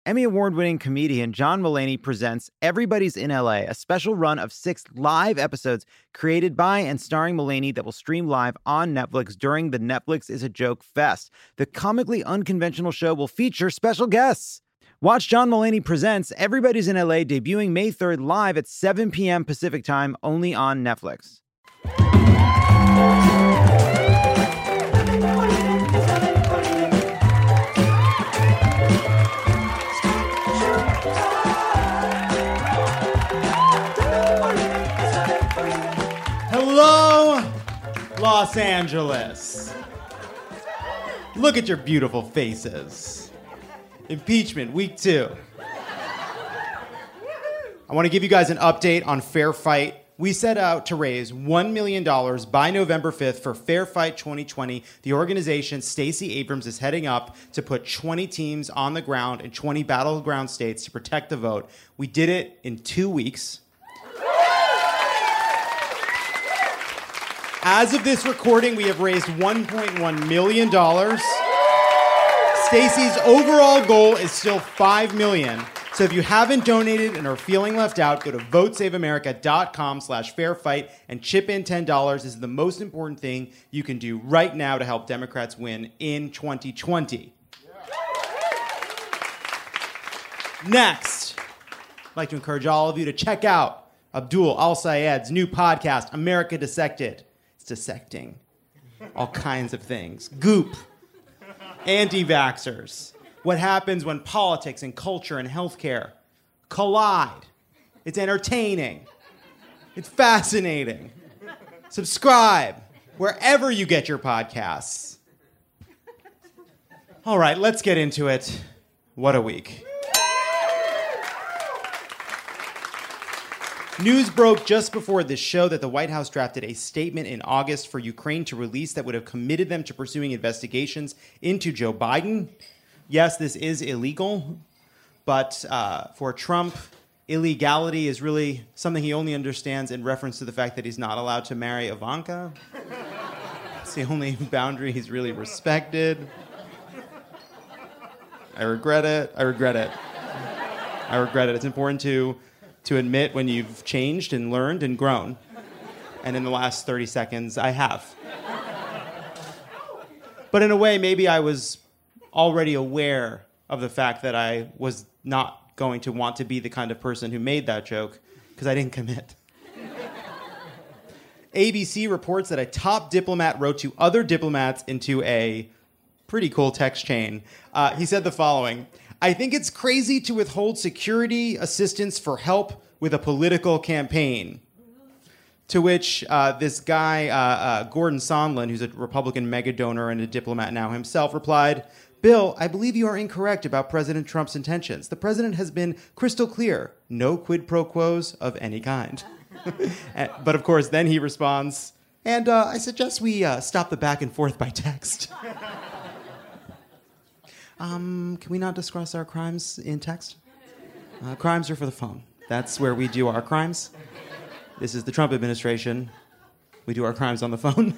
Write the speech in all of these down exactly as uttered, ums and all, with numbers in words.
Emmy Award-winning comedian John Mulaney presents Everybody's in L A, a special run of six live episodes created by and starring Mulaney that will stream live on Netflix during the Netflix is a Joke Fest. The comically unconventional show will feature special guests. Watch John Mulaney Presents Everybody's in L A debuting May third live at seven p.m. Pacific Time only on Netflix. Hello, Los Angeles. Look at your beautiful faces. Impeachment, week two. I want to give you guys an update on Fair Fight. We set out to raise one million dollars by November fifth for Fair Fight twenty twenty. The organization Stacey Abrams is heading up to put twenty teams on the ground in twenty battleground states to protect the vote. We did it in two weeks. As of this recording, we have raised one point one million dollars. Stacey's overall goal is still five million dollars. So if you haven't donated and are feeling left out, go to votesaveamerica.com slash fairfight and chip in ten dollars. This is the most important thing you can do right now to help Democrats win in twenty twenty. Next, I'd like to encourage all of you to check out Abdul Al-Sayed's new podcast, America Dissected. It's dissecting all kinds of things. Goop. Anti-vaxxers. What happens when politics and culture and healthcare collide. It's entertaining. It's fascinating. Subscribe wherever you get your podcasts. All right, let's get into it. What a week. News broke just before this show that the White House drafted a statement in August for Ukraine to release that would have committed them to pursuing investigations into Joe Biden. Yes, this is illegal, but uh, for Trump, illegality is really something he only understands in reference to the fact that he's not allowed to marry Ivanka. It's the only boundary he's really respected. I regret it. I regret it. I regret it. It's important to... to admit when you've changed and learned and grown. And in the last thirty seconds, I have. But in a way, maybe I was already aware of the fact that I was not going to want to be the kind of person who made that joke, because I didn't commit. A B C reports that a top diplomat wrote to other diplomats into a pretty cool text chain. Uh, he said the following: I think it's crazy to withhold security assistance for help with a political campaign. To which uh, this guy, uh, uh, Gordon Sondland, who's a Republican mega donor and a diplomat now himself, replied, Bill, I believe you are incorrect about President Trump's intentions. The president has been crystal clear. No quid pro quos of any kind. But of course, then he responds, and uh, I suggest we uh, stop the back and forth by text. Um, can we not discuss our crimes in text? Uh, crimes are for the phone. That's where we do our crimes. This is the Trump administration. We do our crimes on the phone.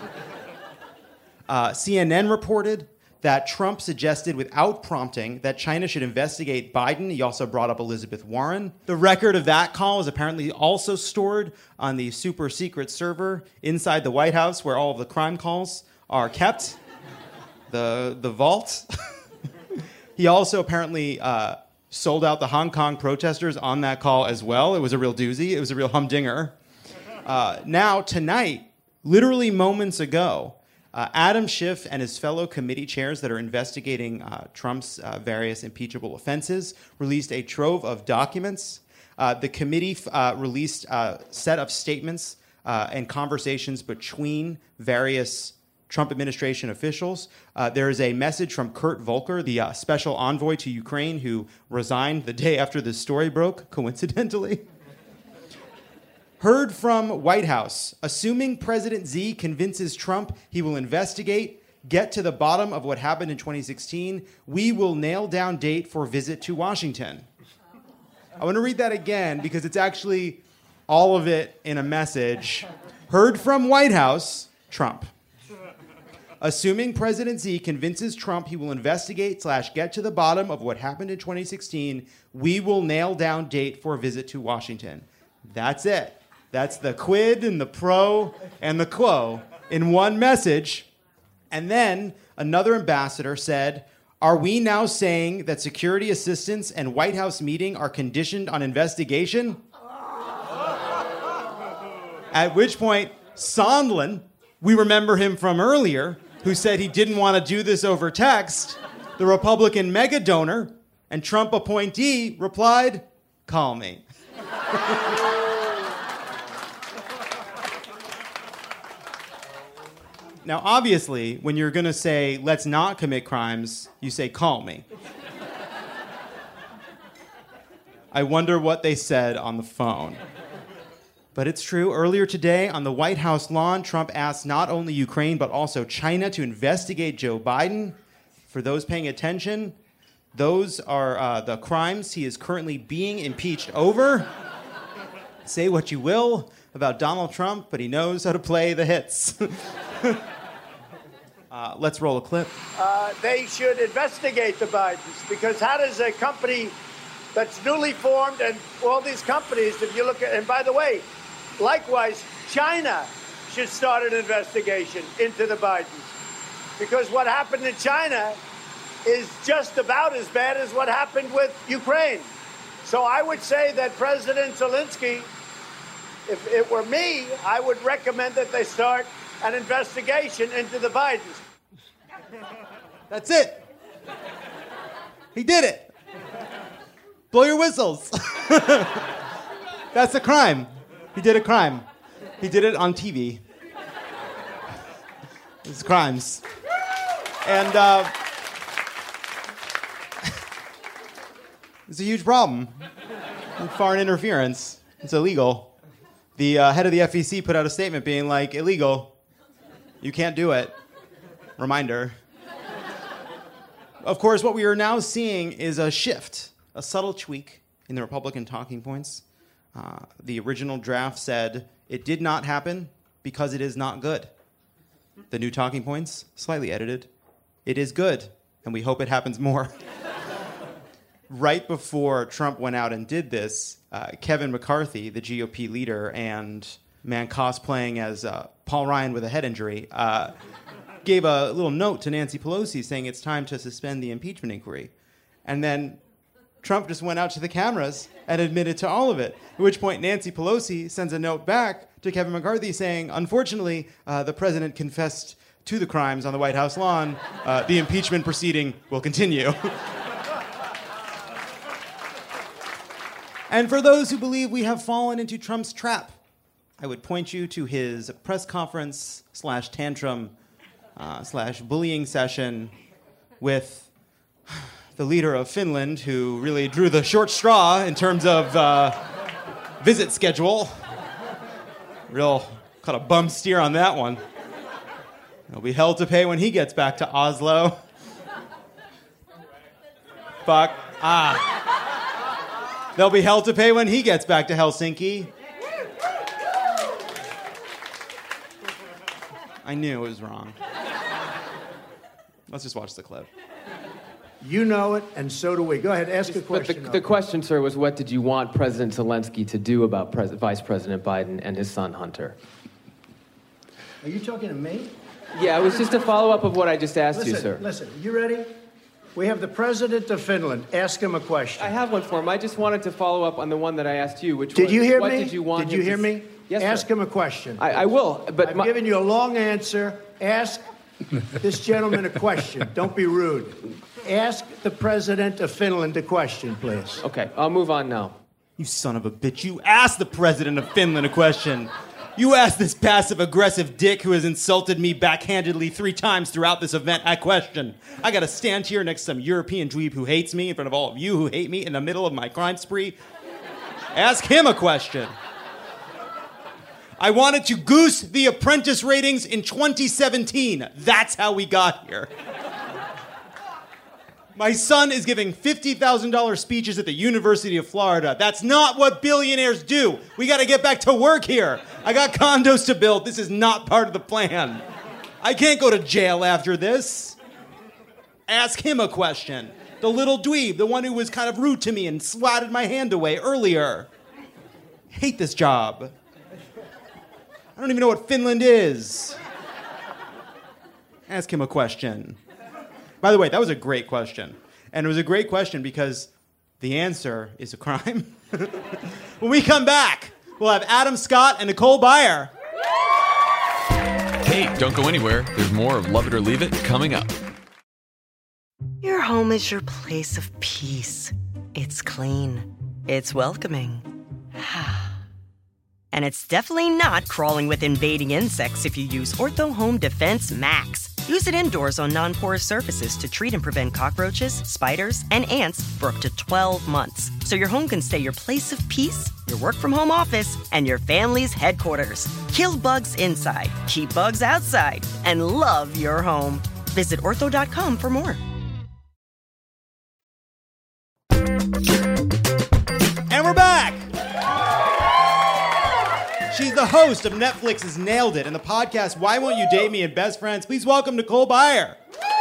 uh, C N N reported that Trump suggested without prompting that China should investigate Biden. He also brought up Elizabeth Warren. The record of that call is apparently also stored on the super secret server inside the White House where all of the crime calls are kept. The, the vault. He also apparently uh, sold out the Hong Kong protesters on that call as well. It was a real doozy. It was a real humdinger. Uh, now, tonight, literally moments ago, uh, Adam Schiff and his fellow committee chairs that are investigating uh, Trump's uh, various impeachable offenses released a trove of documents. Uh, the committee uh, released a set of statements uh, and conversations between various Trump administration officials. Uh, there is a message from Kurt Volker, the uh, special envoy to Ukraine, who resigned the day after this story broke, coincidentally. Heard from White House, assuming President Xi convinces Trump he will investigate, get to the bottom of what happened in twenty sixteen, we will nail down date for visit to Washington. I want to read that again because it's actually all of it in a message. Heard from White House, Trump. Assuming President Xi convinces Trump he will investigate slash get to the bottom of what happened in twenty sixteen, we will nail down date for a visit to Washington. That's it. That's the quid and the pro and the quo in one message. And then another ambassador said, are we now saying that security assistance and White House meeting are conditioned on investigation? At which point, Sondland, we remember him from earlier, who said he didn't want to do this over text, the Republican mega donor and Trump appointee, replied, call me. Now, obviously, when you're going to say, let's not commit crimes, you say, call me. I wonder what they said on the phone. But it's true. Earlier today, on the White House lawn, Trump asked not only Ukraine, but also China to investigate Joe Biden. For those paying attention, those are uh, the crimes he is currently being impeached over. Say what you will about Donald Trump, but he knows how to play the hits. uh, let's roll a clip. Uh, they should investigate the Bidens, because how does a company that's newly formed, and all these companies, if you look at, and by the way, likewise, China should start an investigation into the Bidens, because what happened in China is just about as bad as what happened with Ukraine. So I would say that President Zelensky, if it were me, I would recommend that they start an investigation into the Bidens. That's it. He did it. Blow your whistles. That's a crime. He did a crime. He did it on T V. It's crimes. And uh, it's a huge problem. Foreign interference. It's illegal. The uh, head of the F E C put out a statement being like, illegal. You can't do it. Reminder. Of course, what we are now seeing is a shift, a subtle tweak in the Republican talking points. Uh, the original draft said, it did not happen because it is not good. The new talking points, slightly edited, it is good, and we hope it happens more. Right before Trump went out and did this, uh, Kevin McCarthy, the G O P leader and man cosplaying as uh, Paul Ryan with a head injury, uh, gave a little note to Nancy Pelosi saying it's time to suspend the impeachment inquiry. And then Trump just went out to the cameras and admitted to all of it, at which point Nancy Pelosi sends a note back to Kevin McCarthy saying, unfortunately, uh, the president confessed to the crimes on the White House lawn. Uh, the impeachment proceeding will continue. And for those who believe we have fallen into Trump's trap, I would point you to his press conference slash tantrum uh, slash bullying session with the leader of Finland, who really drew the short straw in terms of uh, visit schedule. Real kind of bum steer on that one. He'll be hell to pay when he gets back to Oslo. Fuck. Ah. There'll be hell to pay when he gets back to Helsinki. I knew it was wrong. Let's just watch the clip. You know it, and so do we. Go ahead, ask a question. But the, the question, sir, was what did you want President Zelensky to do about Pres- Vice President Biden and his son, Hunter? Are you talking to me? Yeah, it was just a follow-up of what I just asked listen, you, sir. Listen, you ready? We have the president of Finland. Ask him a question. I have one for him. I just wanted to follow up on the one that I asked you, which did was, you hear what me? did you want Did you him hear to... me? Yes, Ask sir. him a question. I, I will, but... I've my... given you a long answer. Ask this gentleman a question. Don't be rude. Ask the president of Finland a question, please. Okay, I'll move on now. You son of a bitch. You asked the president of Finland a question. You asked this passive-aggressive dick who has insulted me backhandedly three times throughout this event a question. I gotta stand here next to some European dweeb who hates me in front of all of you who hate me in the middle of my crime spree. Ask him a question. I wanted to goose the Apprentice ratings in twenty seventeen. That's how we got here. My son is giving fifty thousand dollars speeches at the University of Florida. That's not what billionaires do. We got to get back to work here. I got condos to build. This is not part of the plan. I can't go to jail after this. Ask him a question. The little dweeb, the one who was kind of rude to me and swatted my hand away earlier. Hate this job. I don't even know what Finland is. Ask him a question. By the way, that was a great question. And it was a great question because the answer is a crime. When we come back, we'll have Adam Scott and Nicole Byer. Hey, don't go anywhere. There's more of Love It or Leave It coming up. Your home is your place of peace. It's clean. It's welcoming. And it's definitely not crawling with invading insects if you use Ortho Home Defense Max. Use it indoors on non-porous surfaces to treat and prevent cockroaches, spiders, and ants for up to twelve months. So your home can stay your place of peace, your work-from-home office, and your family's headquarters. Kill bugs inside, keep bugs outside, and love your home. Visit ortho dot com for more. And we're back! She's the host of Netflix's Nailed It and the podcast Why Won't You Date Me and Best Friends. Please welcome Nicole Byer.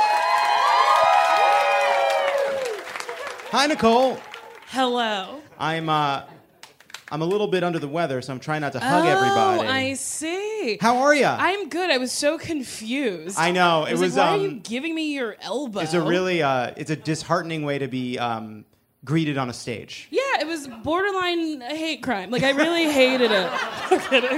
Hi, Nicole. Hello. I'm uh, I'm a little bit under the weather, so I'm trying not to hug oh, everybody. I see. How are you? I'm good. I was so confused. I know. I It was, was. like, why um, are you giving me your elbow? It's a really. Uh, it's a disheartening way to be um, greeted on a stage. Yeah, it was borderline hate crime. Like, I really hated it. I'm kidding.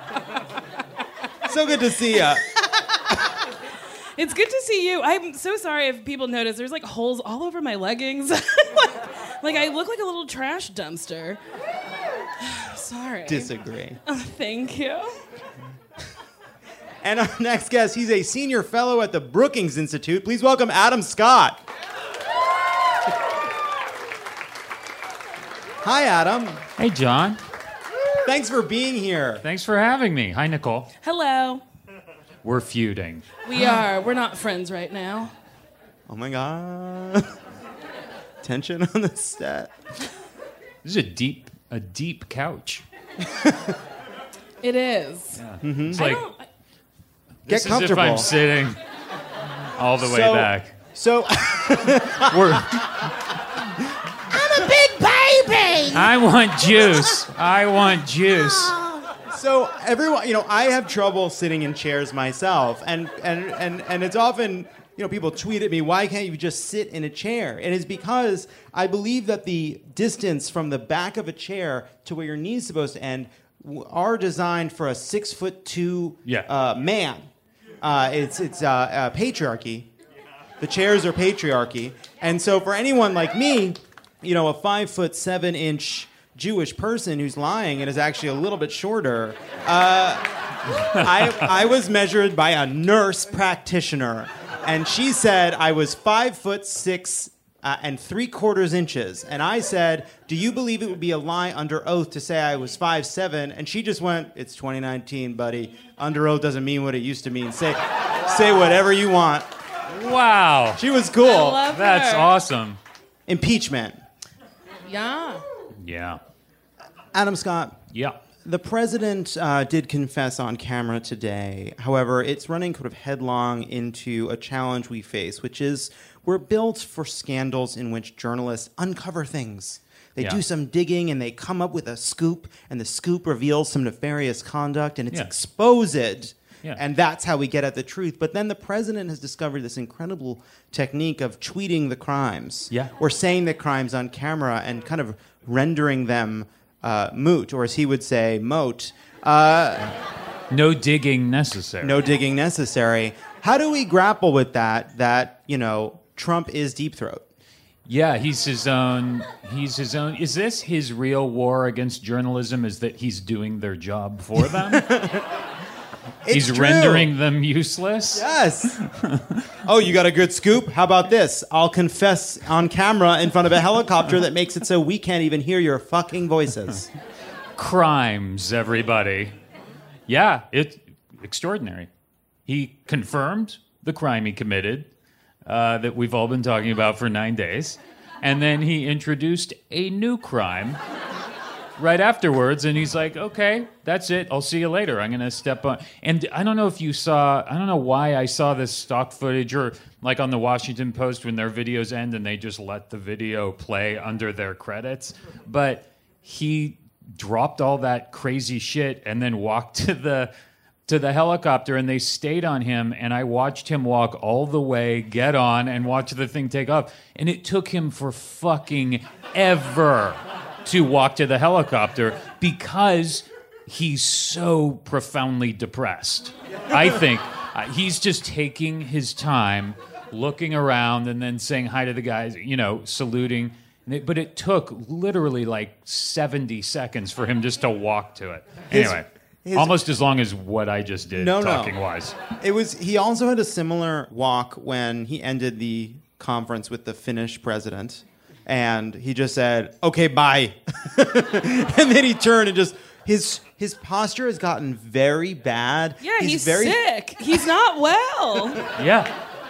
So good to see you. It's good to see you. I'm so sorry if people notice. There's like holes all over my leggings. Like, I look like a little trash dumpster. Sorry. Disagree. Oh, thank you. And our next guest, he's a senior fellow at the Brookings Institute. Please welcome Adam Scott. Hi, Adam. Hey, John. Thanks for being here. Thanks for having me. Hi, Nicole. Hello. We're feuding. We are. We're not friends right now. Oh, my God. Tension on the set. This is a deep, a deep couch. It is. Yeah. Mm-hmm. It's I like, don't... Get this comfortable. is if I'm sitting all the way So- back. So, We're, I'm a big baby! I want juice. I want juice. so everyone, you know, I have trouble sitting in chairs myself, and and and and it's often, you know, people tweet at me, why can't you just sit in a chair? And it's because I believe that the distance from the back of a chair to where your knee's supposed to end w- are designed for a six foot two Yeah. uh, man. Uh, it's it's uh, uh, patriarchy. The chairs are patriarchy. And so for anyone like me, you know, a five foot seven inch Jewish person who's lying and is actually a little bit shorter, uh, I, I was measured by a nurse practitioner. And she said I was five foot six uh, and three quarters inches. And I said, do you believe it would be a lie under oath to say I was five seven? And she just went, it's twenty nineteen, buddy. Under oath doesn't mean what it used to mean. Say, say whatever you want. Wow. She was cool. I love That's her. awesome. Impeachment. Yeah. Yeah. Adam Scott, Yeah. the president uh, did confess on camera today. However, it's running kind of headlong into a challenge we face, which is we're built for scandals in which journalists uncover things. They Yeah. do some digging and they come up with a scoop, and the scoop reveals some nefarious conduct, and it's Yeah. exposed. Yeah. And that's how we get at the truth. But then the president has discovered this incredible technique of tweeting the crimes. Yeah. Or saying the crimes on camera and kind of rendering them uh, moot, or as he would say, moat. Uh, No digging necessary. no digging necessary. How do we grapple with that, that, you know, Trump is Deep Throat? Yeah, he's his own. He's his own. Is this his real war against journalism? Is that he's doing their job for them? It's he's true. rendering them useless? Yes. Oh, you got a good scoop? How about this? I'll confess on camera in front of a helicopter that makes it so we can't even hear your fucking voices. Crimes, everybody. Yeah, it's extraordinary. He confirmed the crime he committed uh, that we've all been talking about for nine days. And then he introduced a new crime right afterwards, and he's like, okay, that's it. I'll see you later. I'm going to step on. And I don't know if you saw, I don't know why I saw this stock footage or like on the Washington Post when their videos end and they just let the video play under their credits. But he dropped all that crazy shit and then walked to the to the helicopter, and they stayed on him, and I watched him walk all the way, get on, and watch the thing take off. And it took him for fucking ever to walk to the helicopter because he's so profoundly depressed. I think uh, he's just taking his time, looking around, and then saying hi to the guys, you know, saluting. But it took literally like seventy seconds for him just to walk to it. Anyway. His- His, Almost as long as what I just did, no, talking no. wise. It was. He also had a similar walk when he ended the conference with the Finnish president, and he just said, "Okay, bye," and then he turned and just his his posture has gotten very bad. Yeah, he's, he's very sick. He's not well. Yeah,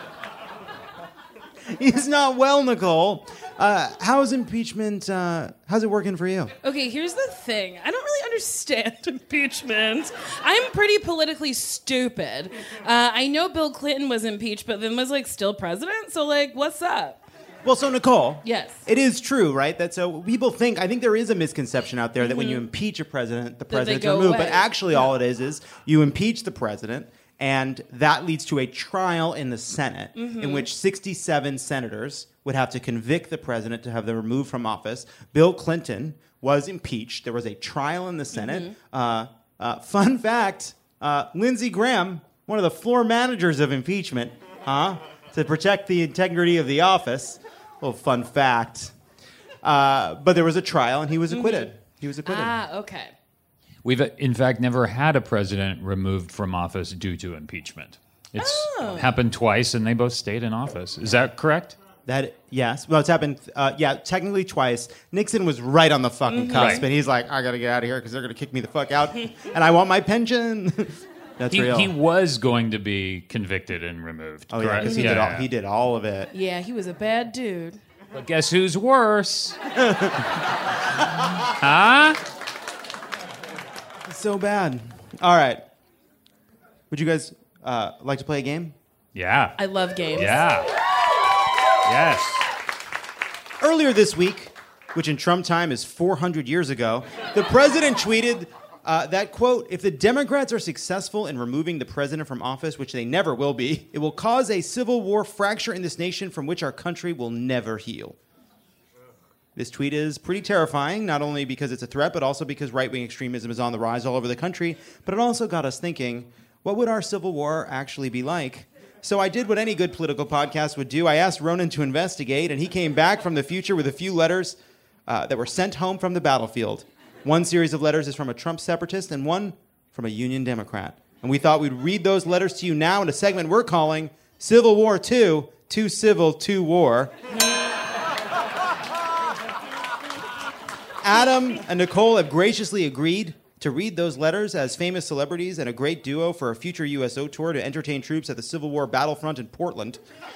he's not well, Nicole. Uh, how's impeachment? Uh, how's it working for you? Okay, here's the thing. I don't really understand impeachment. I'm pretty politically stupid. Uh, I know Bill Clinton was impeached, but then was like still president. So like, what's up? Well, so Nicole, yes, it is true, right? That so people think. I think there is a misconception out there that mm-hmm. when you impeach a president, the president's removed. But actually, yeah. all it is is you impeach the president. And that leads to a trial in the Senate mm-hmm. in which sixty-seven senators would have to convict the president to have them removed from office. Bill Clinton was impeached. There was a trial in the Senate. Mm-hmm. Uh, uh, fun fact, uh, Lindsey Graham, one of the floor managers of impeachment, huh, to protect the integrity of the office. A little fun fact. Uh, but there was a trial, and he was acquitted. Mm-hmm. He was acquitted. Ah, okay. We've, in fact, never had a president removed from office due to impeachment. It's oh. happened twice, and they both stayed in office. Is that correct? That yes. Well, it's happened, uh, yeah, technically twice. Nixon was right on the fucking mm-hmm. cusp, right. and he's like, I got to get out of here because they're going to kick me the fuck out, and I want my pension. That's he, real. He was going to be convicted and removed. Oh, yeah, because he, yeah, yeah. he did all of it. Yeah, he was a bad dude. But guess who's worse? Huh? So bad. All right. Would you guys uh, like to play a game? Yeah. I love games. Yeah. Yes. Earlier this week, which in Trump time is four hundred years ago, the president tweeted uh, that, quote, if the Democrats are successful in removing the president from office, which they never will be, it will cause a civil war fracture in this nation from which our country will never heal. This tweet is pretty terrifying, not only because it's a threat, but also because right-wing extremism is on the rise all over the country. But it also got us thinking, what would our civil war actually be like? So I did what any good political podcast would do. I asked Ronan to investigate, and he came back from the future with a few letters uh, that were sent home from the battlefield. One series of letters is from a Trump separatist, and one from a Union Democrat. And we thought we'd read those letters to you now in a segment we're calling Civil War two, Too Civil, Too War. Adam and Nicole have graciously agreed to read those letters as famous celebrities and a great duo for a future U S O tour to entertain troops at the Civil War battlefront in Portland.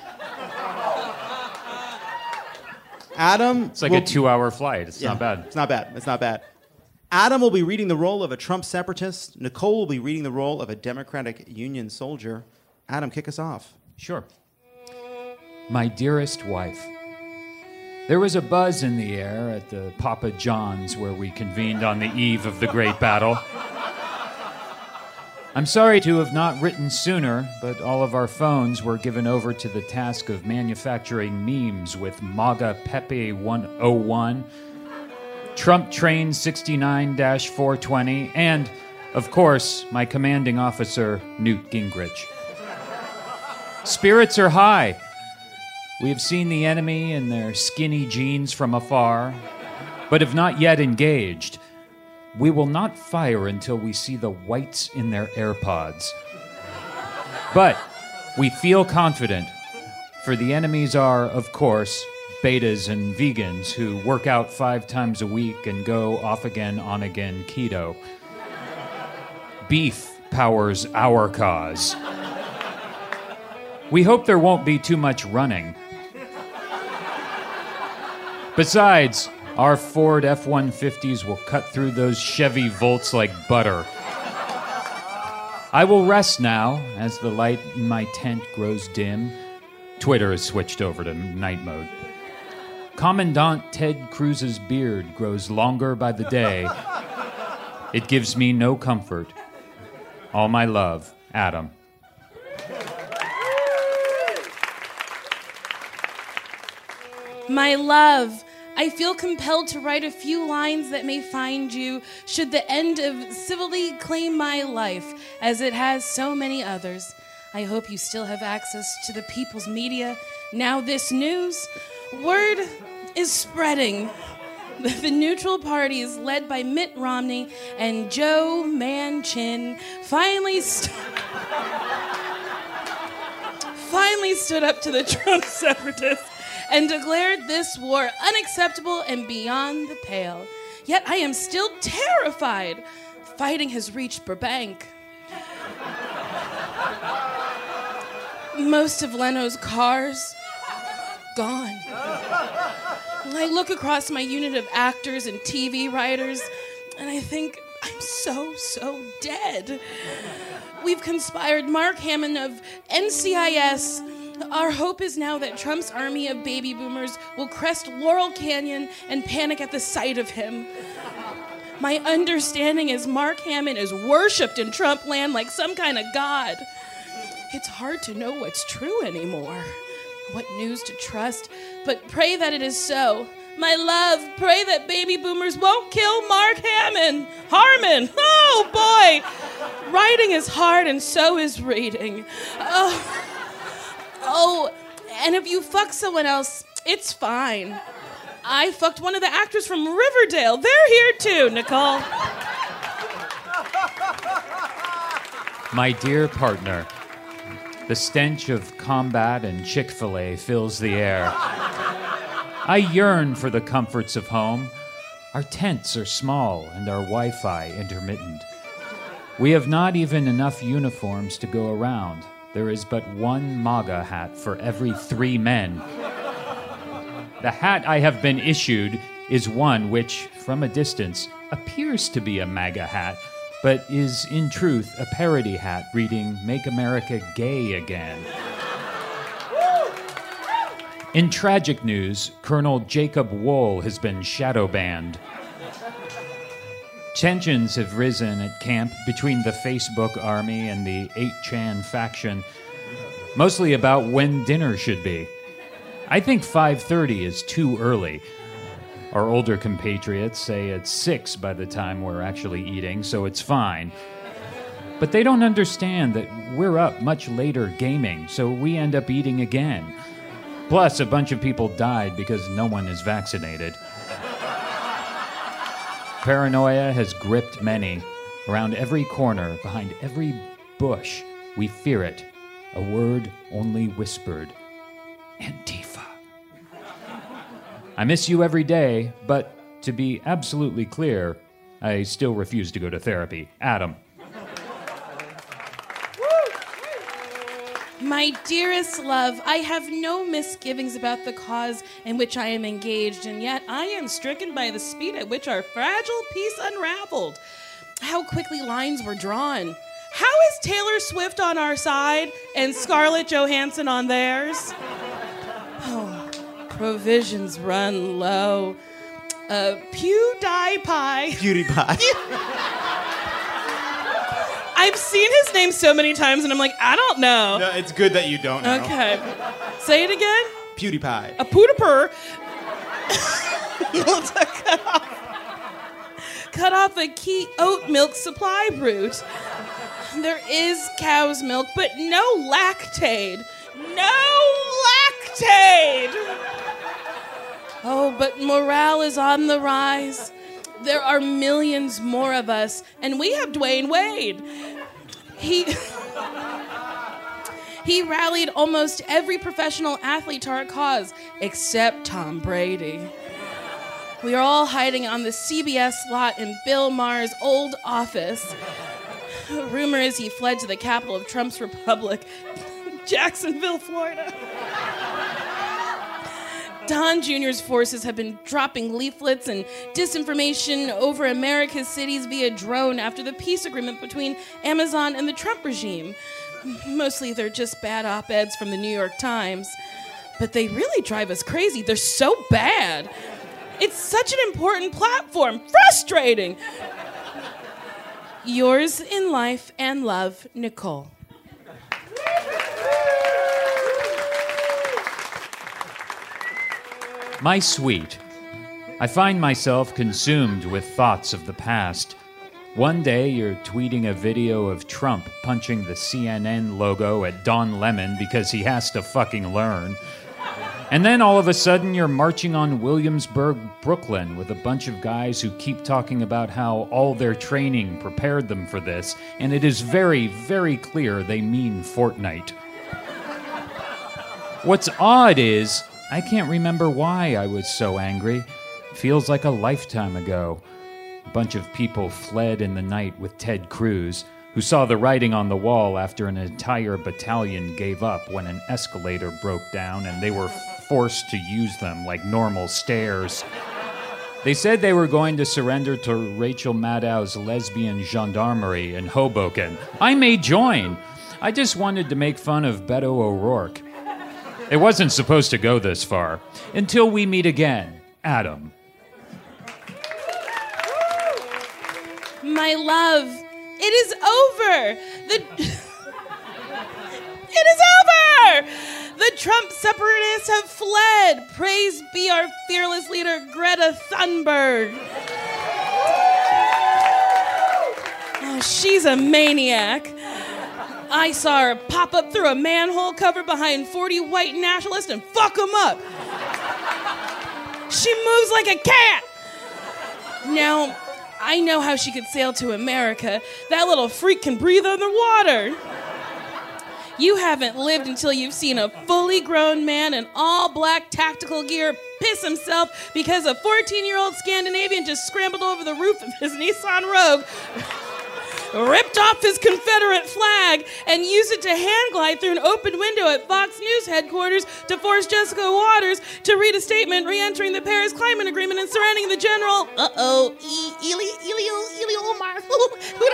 Adam... It's like will, a two-hour flight. It's yeah, not bad. It's not bad. It's not bad. Adam will be reading the role of a Trump separatist. Nicole will be reading the role of a Democratic Union soldier. Adam, kick us off. Sure. My dearest wife, there was a buzz in the air at the Papa John's where we convened on the eve of the great battle. I'm sorry to have not written sooner, but all of our phones were given over to the task of manufacturing memes with MAGA Pepe one oh one, Trump Train sixty-nine dash four twenty, and, of course, my commanding officer, Newt Gingrich. Spirits are high. We have seen the enemy in their skinny jeans from afar, but have not yet engaged. We will not fire until we see the whites in their AirPods. But we feel confident, for the enemies are, of course, betas and vegans who work out five times a week and go off again, on again keto. Beef powers our cause. We hope there won't be too much running. Besides, Our Ford F one fifties will cut through those Chevy Volts like butter. I will rest now as the light in my tent grows dim. Twitter has switched over to night mode. Commandant Ted Cruz's beard grows longer by the day. It gives me no comfort. All my love, Adam. My love, I feel compelled to write a few lines that may find you should the end of civilly claim my life, as it has so many others. I hope you still have access to the people's media. Now this news, word is spreading. The neutral parties, led by Mitt Romney and Joe Manchin, finally, st- finally stood up to the Trump separatists and declared this war unacceptable and beyond the pale. Yet I am still terrified. Fighting has reached Burbank. Most of Leno's cars, gone. I look across my unit of actors and T V writers, and I think I'm so, so dead. We've conspired Mark Hammond of N C I S. Our hope is now that Trump's army of baby boomers will crest Laurel Canyon and panic at the sight of him. My understanding is Mark Hammond is worshipped in Trump land like some kind of god. It's hard to know what's true anymore, what news to trust, but pray that it is so. My love, pray that baby boomers won't kill Mark Hammond. Harmon, oh boy. Writing is hard and so is reading. Oh. Oh, and if you fuck someone else, it's fine. I fucked one of the actors from Riverdale. They're here too, Nicole. My dear partner, the stench of combat and Chick-fil-A fills the air. I yearn for the comforts of home. Our tents are small and our Wi-Fi intermittent. We have not even enough uniforms to go around. There is but one MAGA hat for every three men. The hat I have been issued is one which, from a distance, appears to be a MAGA hat, but is in truth a parody hat reading "Make America Gay Again." In tragic news, Colonel Jacob Wool has been shadow banned. Tensions have risen at camp between the Facebook army and the eight chan faction, mostly about when dinner should be. I think five thirty is too early. Our older compatriots say it's six by the time we're actually eating, so it's fine. But they don't understand that we're up much later gaming, so we end up eating again. Plus, a bunch of people died because no one is vaccinated. Paranoia has gripped many. Around every corner, behind every bush, we fear it. A word only whispered. Antifa. I miss you every day, but to be absolutely clear, I still refuse to go to therapy. Adam. My dearest love, I have no misgivings about the cause in which I am engaged, and yet I am stricken by the speed at which our fragile peace unraveled. How quickly lines were drawn. How is Taylor Swift on our side and Scarlett Johansson on theirs? Oh, provisions run low. Uh, PewDiePie. PewDiePie. I've seen his name so many times, and I'm like, I don't know. No, it's good that you don't know. Okay. Say it again. PewDiePie. A pooter cut off, cut off a key oat milk supply route. There is cow's milk, but no Lactaid. No Lactaid! Oh, but morale is on the rise. There are millions more of us, and we have Dwayne Wade. He he rallied almost every professional athlete to our cause, except Tom Brady. We are all hiding on the C B S lot in Bill Maher's old office. Rumor is he fled to the capital of Trump's republic, Jacksonville, Florida. Don Junior's forces have been dropping leaflets and disinformation over America's cities via drone after the peace agreement between Amazon and the Trump regime. Mostly they're just bad op-eds from the New York Times. But they really drive us crazy. They're so bad. It's such an important platform. Frustrating. Yours in life and love, Nicole. My sweet, I find myself consumed with thoughts of the past. One day you're tweeting a video of Trump punching the C N N logo at Don Lemon because he has to fucking learn. And then all of a sudden you're marching on Williamsburg, Brooklyn with a bunch of guys who keep talking about how all their training prepared them for this, and it is very, very clear they mean Fortnite. What's odd is, I can't remember why I was so angry. Feels like a lifetime ago. A bunch of people fled in the night with Ted Cruz, who saw the writing on the wall after an entire battalion gave up when an escalator broke down and they were forced to use them like normal stairs. They said they were going to surrender to Rachel Maddow's lesbian gendarmerie in Hoboken. I may join. I just wanted to make fun of Beto O'Rourke. It wasn't supposed to go this far. Until we meet again, Adam. My love, it is over. The It is over. The Trump separatists have fled. Praise be our fearless leader, Greta Thunberg. Oh, she's a maniac. I saw her pop up through a manhole cover behind forty white nationalists and fuck them up. She moves like a cat. Now, I know how she could sail to America. That little freak can breathe underwater. You haven't lived until you've seen a fully grown man in all black tactical gear piss himself because a fourteen-year-old Scandinavian just scrambled over the roof of his Nissan Rogue, ripped off his Confederate flag, and used it to hand glide through an open window at Fox News headquarters to force Jessica Waters to read a statement re-entering the Paris Climate Agreement and surrounding the general, uh-oh, e- Eli, Eli, Eli Omar. Who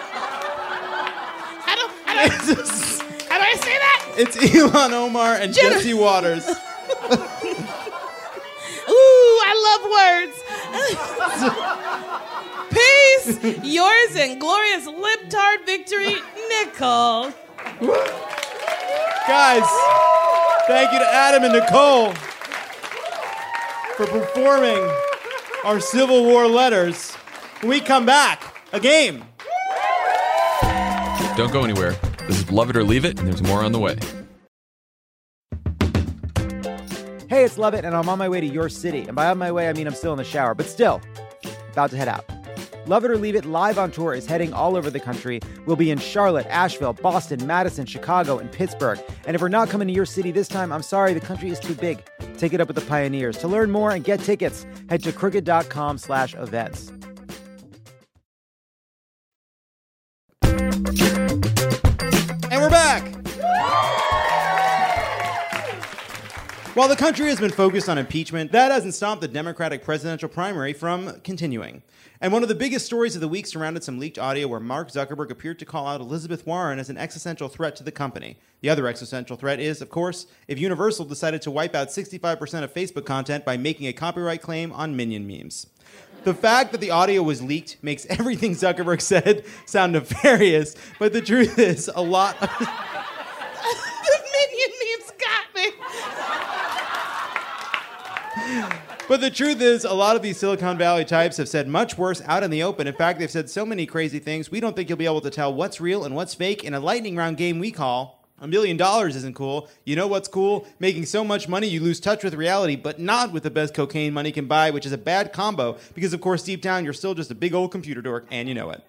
How do, how do, how do I say that? It's Ilhan Omar and Gen- Jesse Waters. Ooh, I love words. Peace, yours and glorious libtard victory, Nicole. Guys, thank you to Adam and Nicole for performing our Civil War letters. When we come back, a game. Don't go anywhere. This is Love It or Leave It, and there's more on the way. Hey, it's Love It, and I'm on my way to your city. And by on my way, I mean I'm still in the shower, but still, about to head out. Love It or Leave It live on tour is heading all over the country. We'll be in Charlotte, Asheville, Boston, Madison, Chicago, and Pittsburgh. And if we're not coming to your city this time, I'm sorry, the country is too big. Take it up with the pioneers. To learn more and get tickets, head to crooked.com slash events. And we're back! While the country has been focused on impeachment, that hasn't stopped the Democratic presidential primary from continuing. And one of the biggest stories of the week surrounded some leaked audio where Mark Zuckerberg appeared to call out Elizabeth Warren as an existential threat to the company. The other existential threat is, of course, if Universal decided to wipe out sixty-five percent of Facebook content by making a copyright claim on Minion memes. The fact that the audio was leaked makes everything Zuckerberg said sound nefarious, but the truth is, a lot of... The Minion memes got me. But the truth is, a lot of these Silicon Valley types have said much worse out in the open. In fact, they've said so many crazy things, we don't think you'll be able to tell what's real and what's fake in a lightning round game we call A Million Dollars Isn't Cool. You know what's cool? Making so much money you lose touch with reality, but not with the best cocaine money can buy, which is a bad combo, because of course deep down you're still just a big old computer dork, and you know it.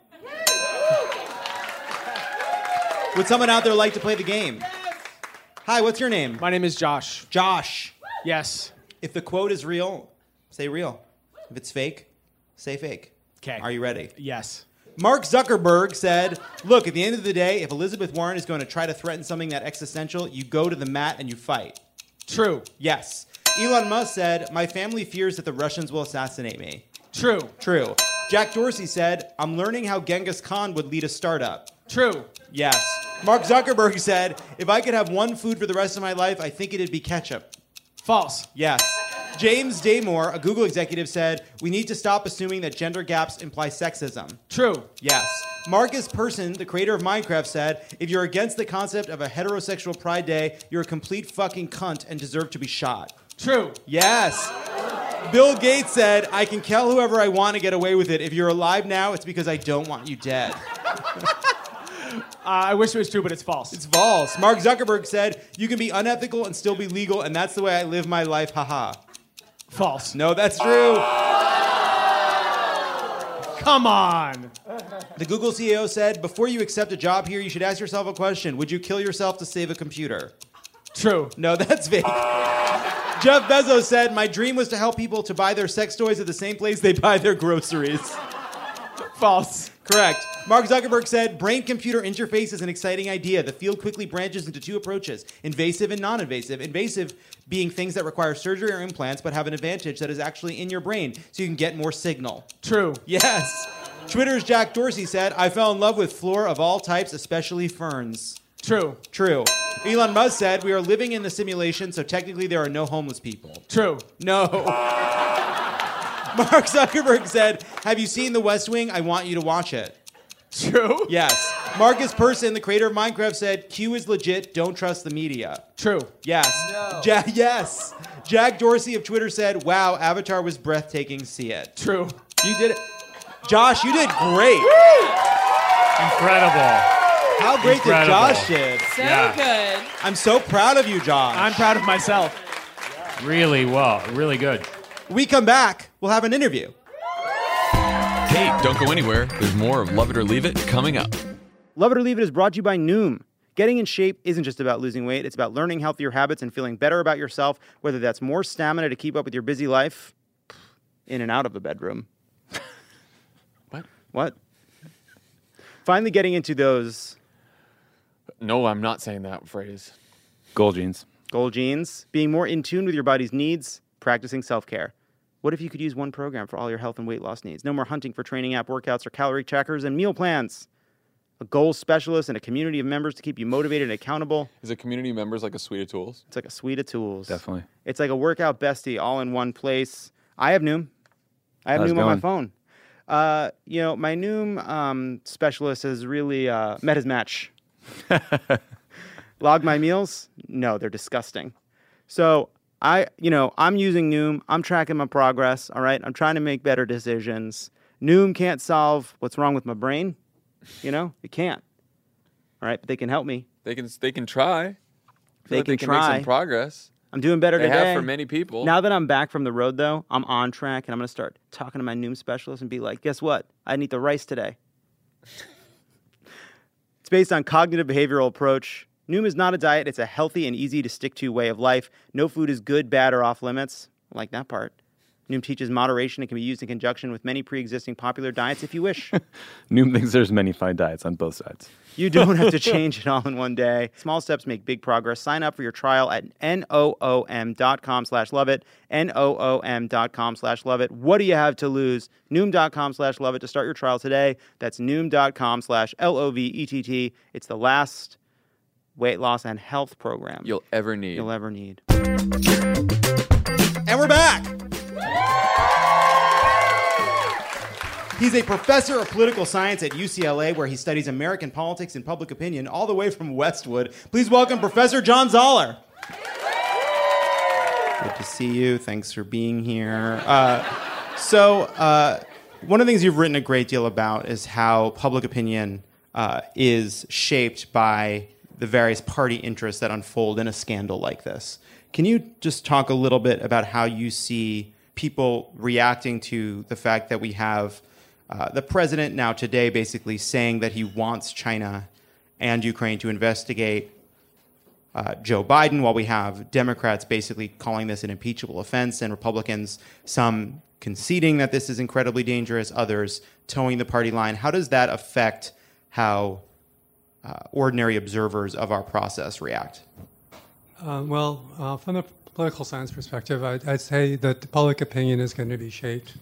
Would someone out there like to play the game? Hi, what's your name? My name is Josh. Josh. Yes. If the quote is real, say real. If it's fake, say fake. Okay. Are you ready? Yes. Mark Zuckerberg said, look, at the end of the day, if Elizabeth Warren is going to try to threaten something that existential, you go to the mat and you fight. True. Yes. Elon Musk said, my family fears that the Russians will assassinate me. True. True. Jack Dorsey said, I'm learning how Genghis Khan would lead a startup. True. Yes. Mark Zuckerberg said, if I could have one food for the rest of my life, I think it'd be ketchup. False. Yes. James Damore, a Google executive, said, we need to stop assuming that gender gaps imply sexism. True. Yes. Marcus Persson, the creator of Minecraft, said, if you're against the concept of a heterosexual pride day, you're a complete fucking cunt and deserve to be shot. True. Yes. Bill Gates said, I can kill whoever I want to get away with it. If you're alive now, it's because I don't want you dead. Uh, I wish it was true, but it's false. It's false. Mark Zuckerberg said, you can be unethical and still be legal, and that's the way I live my life, haha. False. No, that's true. Come on. The Google C E O said, before you accept a job here, you should ask yourself a question. Would you kill yourself to save a computer? True. No, that's fake. Jeff Bezos said, my dream was to help people to buy their sex toys at the same place they buy their groceries. False. Correct. Mark Zuckerberg said, brain-computer interface is an exciting idea. The field quickly branches into two approaches, invasive and non-invasive. Invasive being things that require surgery or implants but have an advantage that is actually in your brain, so you can get more signal. True. Yes. Twitter's Jack Dorsey said, I fell in love with flora of all types, especially ferns. True. True. Elon Musk said, we are living in the simulation, so technically there are no homeless people. True. No. Mark Zuckerberg said, have you seen The West Wing? I want you to watch it. True. Yes. Marcus Persson, the creator of Minecraft, said, Q is legit, don't trust the media. True. Yes. No. Ja- yes. Jack Dorsey of Twitter said, wow, Avatar was breathtaking, see it. True. You did it. Josh, you did great. Incredible. How great Incredible. did Josh did? So Yeah. good. I'm so proud of you, Josh. I'm proud of myself. Really well. Really good. When we come back, we'll have an interview. Hey, don't go anywhere. There's more of Love It or Leave It coming up. Love It or Leave It is brought to you by Noom. Getting in shape isn't just about losing weight. It's about learning healthier habits and feeling better about yourself, whether that's more stamina to keep up with your busy life, in and out of the bedroom. What? What? Finally getting into those No, I'm not saying that phrase. goal jeans. Goal jeans. Being more in tune with your body's needs, practicing self-care. What if you could use one program for all your health and weight loss needs? No more hunting for training app workouts or calorie trackers and meal plans. A goals specialist and a community of members to keep you motivated and accountable. Is a community members like a suite of tools? It's like a suite of tools. Definitely. It's like a workout bestie all in one place. I have Noom. I have How's Noom it on my going? phone. Uh, you know, my Noom um, specialist has really uh, met his match. Log my meals? No, they're disgusting. So I, you know, I'm using Noom. I'm tracking my progress. All right, I'm trying to make better decisions. Noom can't solve what's wrong with my brain. You know, it can't. All right, but they can help me. They can they can try. I feel They like can they can try. make some progress. I'm doing better They today. have for many people. Now that I'm back from the road, though, I'm on track, and I'm going to start talking to my Noom specialist and be like, guess what? I didn't eat the rice today. It's based on cognitive behavioral approach. Noom is not a diet. It's a healthy and easy to stick to way of life. No food is good, bad, or off limits. I like that part. Noom teaches moderation and can be used in conjunction with many pre-existing popular diets if you wish. Noom thinks there's many fine diets on both sides. You don't have to change it all in one day. Small steps make big progress. Sign up for your trial at N-O-O-M dot com slash love it. N-O-O-M dot com slash love it. What do you have to lose? Noom dot com slash love it to start your trial today. That's Noom dot com slash L O V E T T. It's the last weight loss and health program You'll ever need. you'll ever need. And we're back. He's a professor of political science at U C L A, where he studies American politics and public opinion, all the way from Westwood. Please welcome Professor John Zoller. Good to see you. Thanks for being here. Uh, so, uh, one of the things you've written a great deal about is how public opinion uh, is shaped by the various party interests that unfold in a scandal like this. Can you just talk a little bit about how you see people reacting to the fact that we have Uh, the president now today basically saying that he wants China and Ukraine to investigate uh, Joe Biden, while we have Democrats basically calling this an impeachable offense and Republicans, some conceding that this is incredibly dangerous, others towing the party line. How does that affect how uh, ordinary observers of our process react? Uh, well, uh, from the political science perspective, I'd, I'd say that public opinion is going to be shaped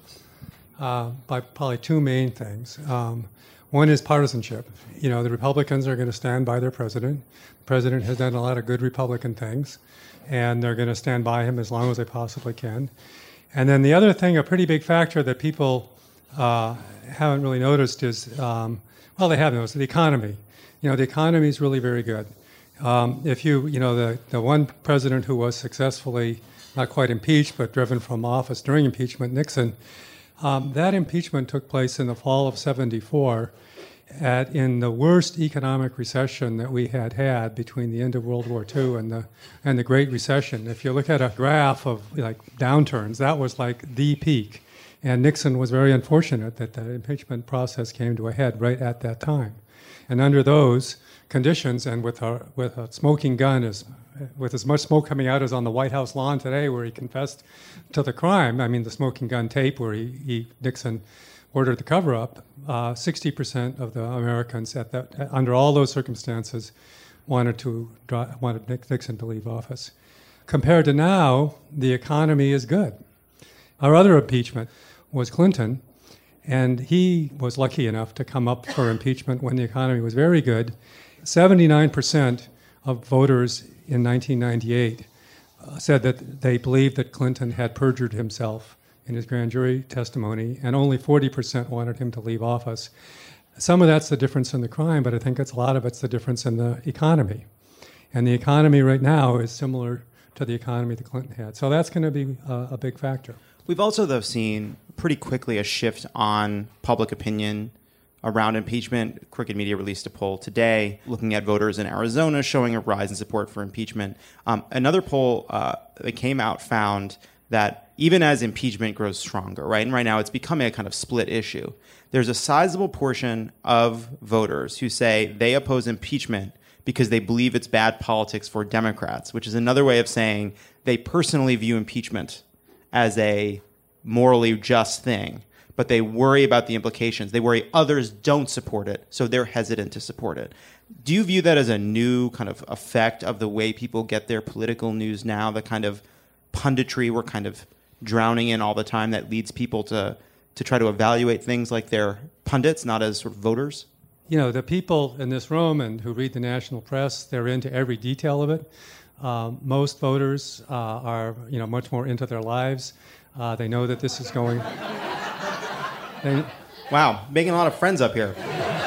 uh, by probably two main things. Um, one is partisanship. You know, the Republicans are going to stand by their president. The president has done a lot of good Republican things, and they're going to stand by him as long as they possibly can. And then the other thing, a pretty big factor that people uh, haven't really noticed is, um, well, they have noticed, the economy. You know, the economy is really very good. Um, if you, you know, the, the one president who was successfully not quite impeached, but driven from office during impeachment, Nixon, um, that impeachment took place in the fall of seventy-four, at, in the worst economic recession that we had had between the end of World War Two and the and the Great Recession. If you look at a graph of like downturns, that was like the peak. And Nixon was very unfortunate that the impeachment process came to a head right at that time. And under those conditions, and with a, with a smoking gun, as, with as much smoke coming out as on the White House lawn today where he confessed to the crime, I mean the smoking gun tape where he, he Nixon ordered the cover-up, uh, sixty percent of the Americans at that, under all those circumstances wanted, to, wanted Nixon to leave office. Compared to now, the economy is good. Our other impeachment was Clinton, and he was lucky enough to come up for impeachment when the economy was very good. seventy-nine percent of voters in nineteen ninety-eight uh, said that they believed that Clinton had perjured himself in his grand jury testimony, and only forty percent wanted him to leave office. Some of that's the difference in the crime, but I think it's a lot of it's the difference in the economy. And the economy right now is similar to the economy that Clinton had. So that's going to be a, a big factor. We've also, though, seen pretty quickly a shift on public opinion around impeachment. Crooked Media released a poll today looking at voters in Arizona showing a rise in support for impeachment. Um, another poll uh, that came out found that even as impeachment grows stronger, right, and right now it's becoming a kind of split issue, there's a sizable portion of voters who say they oppose impeachment because they believe it's bad politics for Democrats, which is another way of saying they personally view impeachment as a morally just thing, but they worry about the implications. They worry others don't support it, so they're hesitant to support it. Do you view that as a new kind of effect of the way people get their political news now, the kind of punditry we're kind of drowning in all the time that leads people to, to try to evaluate things like they're pundits, not as sort of voters? You know, the people in this room and who read the national press, they're into every detail of it. Um, most voters uh, are, you know, much more into their lives. Uh, they know that this is going. they, wow, making a lot of friends up here.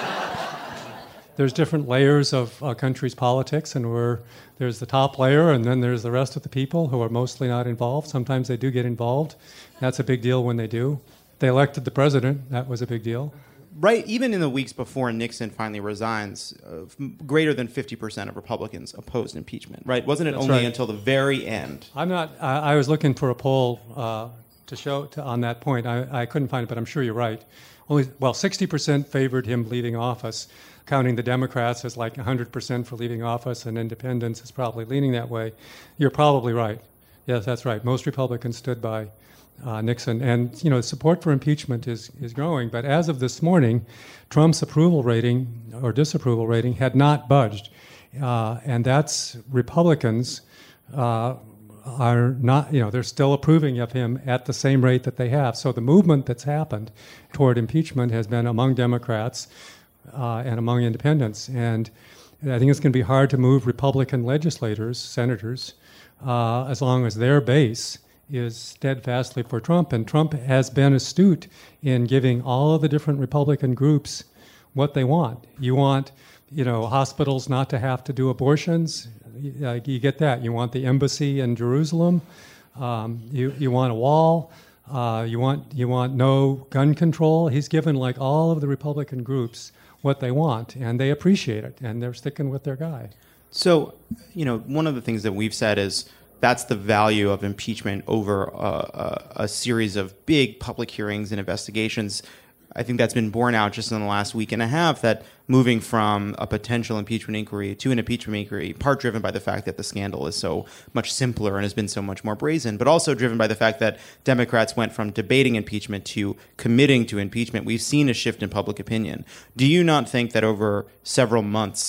There's different layers of a country's politics, and we're, there's the top layer, and then there's the rest of the people who are mostly not involved. Sometimes they do get involved. That's a big deal when they do. They elected the president. That was a big deal. Right, even in the weeks before Nixon finally resigns, uh, greater than fifty percent of Republicans opposed impeachment, right? Wasn't it That's only right. until the very end? I'm not, I, I was looking for a poll uh, to show to, on that point. I, I couldn't find it, but I'm sure you're right. Only, well, sixty percent favored him leaving office, counting the Democrats as like one hundred percent for leaving office, and independents is probably leaning that way. You're probably right. Yes, that's right. Most Republicans stood by Uh, Nixon. And, you know, support for impeachment is, is growing. But as of this morning, Trump's approval rating or disapproval rating had not budged. Uh, and that's Republicans uh, are not, you know, they're still approving of him at the same rate that they have. So the movement that's happened toward impeachment has been among Democrats uh, and among independents. And I think it's going to be hard to move Republican legislators, senators, uh, as long as their base is steadfastly for Trump. And Trump has been astute in giving all of the different Republican groups what they want. You want, you know, hospitals not to have to do abortions. Uh, you get that. You want the embassy in Jerusalem. Um, you, you want a wall. Uh, you want you want no gun control. He's given like all of the Republican groups what they want, and they appreciate it, and they're sticking with their guy. So, you know, one of the things that we've said is that's the value of impeachment over a, a, a series of big public hearings and investigations. I think that's been borne out just in the last week and a half, that moving from a potential impeachment inquiry to an impeachment inquiry, part driven by the fact that the scandal is so much simpler and has been so much more brazen, but also driven by the fact that Democrats went from debating impeachment to committing to impeachment. We've seen a shift in public opinion. Do you not think that over several months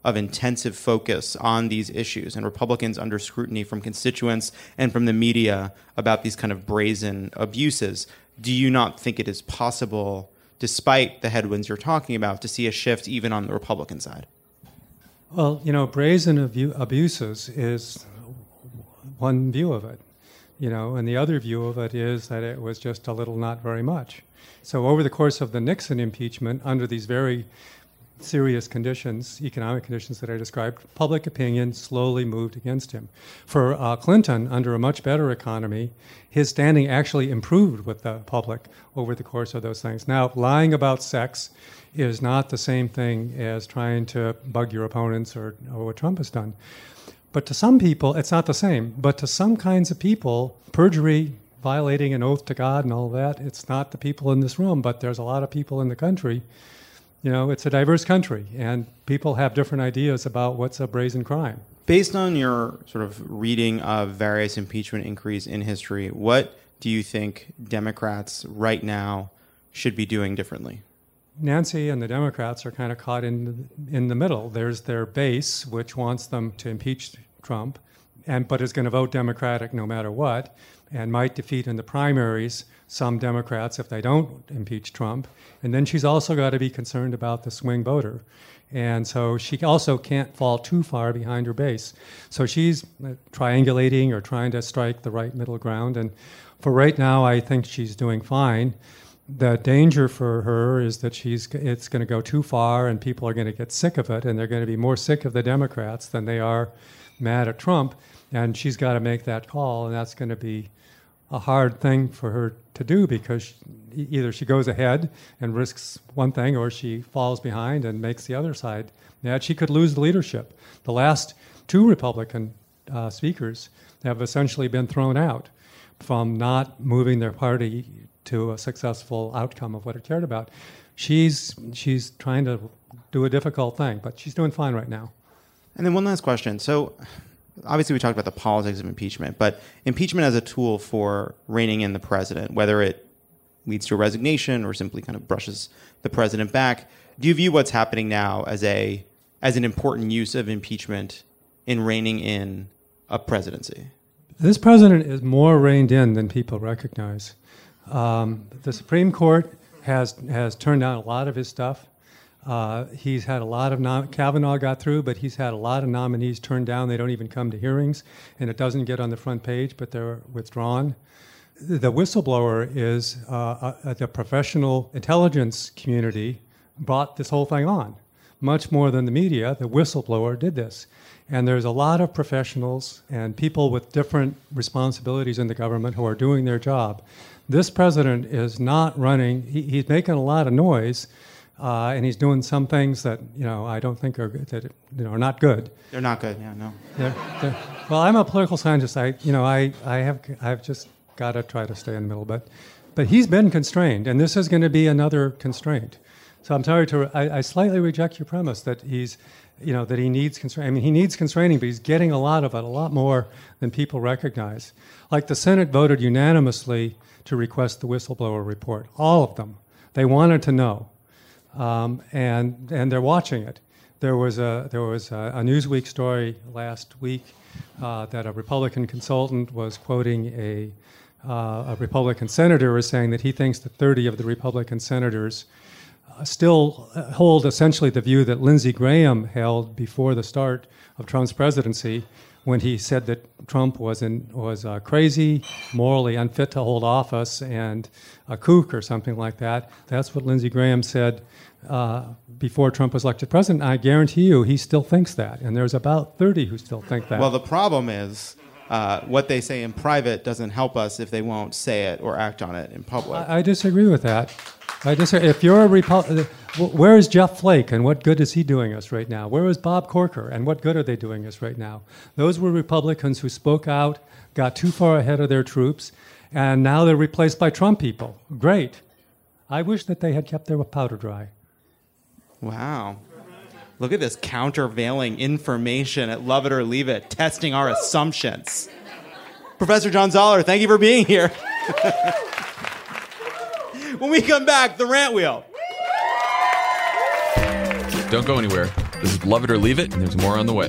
of intensive focus on these issues and Republicans under scrutiny from constituents and from the media about these kind of brazen abuses, do you not think it is possible, despite the headwinds you're talking about, to see a shift even on the Republican side? Well, you know, brazen abu- abuses is one view of it, you know, and the other view of it is that it was just a little not very much. So over the course of the Nixon impeachment, under these very serious conditions, economic conditions that I described, public opinion slowly moved against him. For uh, Clinton, under a much better economy, his standing actually improved with the public over the course of those things. Now, lying about sex is not the same thing as trying to bug your opponents or, or what Trump has done. But to some people, it's not the same. But to some kinds of people, perjury, violating an oath to God and all that, it's not the people in this room, but there's a lot of people in the country. You know, it's a diverse country, and people have different ideas about what's a brazen crime. Based on your sort of reading of various impeachment inquiries in history, what do you think Democrats right now should be doing differently? Nancy and the Democrats are kind of caught in the, in the middle. There's their base, which wants them to impeach Trump, and but is going to vote Democratic no matter what, and might defeat in the primaries some Democrats if they don't impeach Trump. And then she's also got to be concerned about the swing voter. And so she also can't fall too far behind her base. So she's triangulating or trying to strike the right middle ground. And for right now, I think she's doing fine. The danger for her is that she's it's going to go too far and people are going to get sick of it, and they're going to be more sick of the Democrats than they are mad at Trump. And she's got to make that call, and that's going to be a hard thing for her to do, because either she goes ahead and risks one thing, or she falls behind and makes the other side mad. She could lose the leadership. The last two Republican uh, speakers have essentially been thrown out from not moving their party to a successful outcome of what it cared about. She's she's trying to do a difficult thing, but she's doing fine right now. And then one last question. So obviously we talked about the politics of impeachment, but impeachment as a tool for reining in the president, whether it leads to a resignation or simply kind of brushes the president back, do you view what's happening now as a as an important use of impeachment in reining in a presidency? This president is more reined in than people recognize. Um, the Supreme Court has has turned down a lot of his stuff. Uh, he's had a lot of nom- Kavanaugh got through, but he's had a lot of nominees turned down. They don't even come to hearings, and it doesn't get on the front page, but they're withdrawn. The whistleblower is uh, uh, the professional intelligence community brought this whole thing on, much more than the media. The whistleblower did this. And there's a lot of professionals and people with different responsibilities in the government who are doing their job. This president is not running, he, he's making a lot of noise, uh, and he's doing some things that, you know, I don't think are that you know are not good. They're not good, yeah, no. They're, they're, well, I'm a political scientist. I, you know, I, I have I've just got to try to stay in the middle, but but he's been constrained, and this is going to be another constraint. So I'm sorry to I, I slightly reject your premise that he's, you know, that he needs constraint. I mean, he needs constraining, but he's getting a lot of it, a lot more than people recognize. Like the Senate voted unanimously to request the whistleblower report, all of them. They wanted to know, um, and and they're watching it. There was a there was a, a Newsweek story last week uh, that a Republican consultant was quoting a uh, a Republican senator as saying that he thinks that thirty of the Republican senators uh, still hold essentially the view that Lindsey Graham held before the start of Trump's presidency, when he said that Trump was in, was uh, crazy, morally unfit to hold office, and a kook or something like that. That's what Lindsey Graham said uh, before Trump was elected president. I guarantee you he still thinks that, and there's about thirty who still think that. Well, the problem is uh, what they say in private doesn't help us if they won't say it or act on it in public. I, I disagree with that. I disagree. If you're a Repu- where is Jeff Flake, and what good is he doing us right now? Where is Bob Corker, and what good are they doing us right now? Those were Republicans who spoke out, got too far ahead of their troops, and now they're replaced by Trump people. Great. I wish that they had kept their powder dry. Wow. Look at this countervailing information at Love It or Leave It, testing our assumptions. Professor John Zoller, thank you for being here. When we come back, the rant wheel. Don't go anywhere. This is Love It or Leave It, and there's more on the way.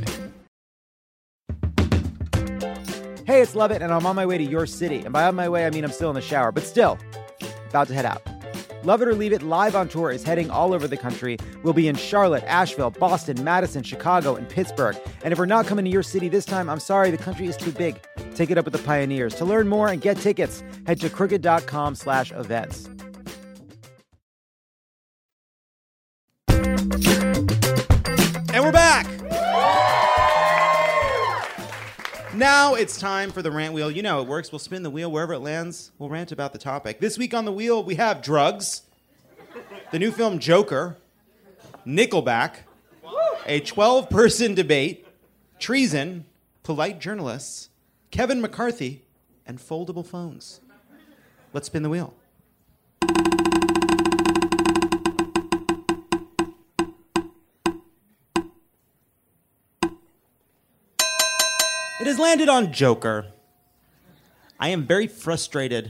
Hey, it's Love It, and I'm on my way to your city. And by on my way, I mean I'm still in the shower, but still, about to head out. Love It or Leave It live on tour is heading all over the country. We'll be in Charlotte, Asheville, Boston, Madison, Chicago, and Pittsburgh. And if we're not coming to your city this time, I'm sorry, the country is too big. Take it up with the pioneers. To learn more and get tickets, head to crooked.com slash events. And we're back. Now it's time for the rant wheel. You know how it works. We'll spin the wheel wherever it lands. We'll rant about the topic. This week on the wheel, we have drugs, the new film Joker, Nickelback, a twelve-person debate, treason, polite journalists, Kevin McCarthy, and foldable phones. Let's spin the wheel. It has landed on Joker. I am very frustrated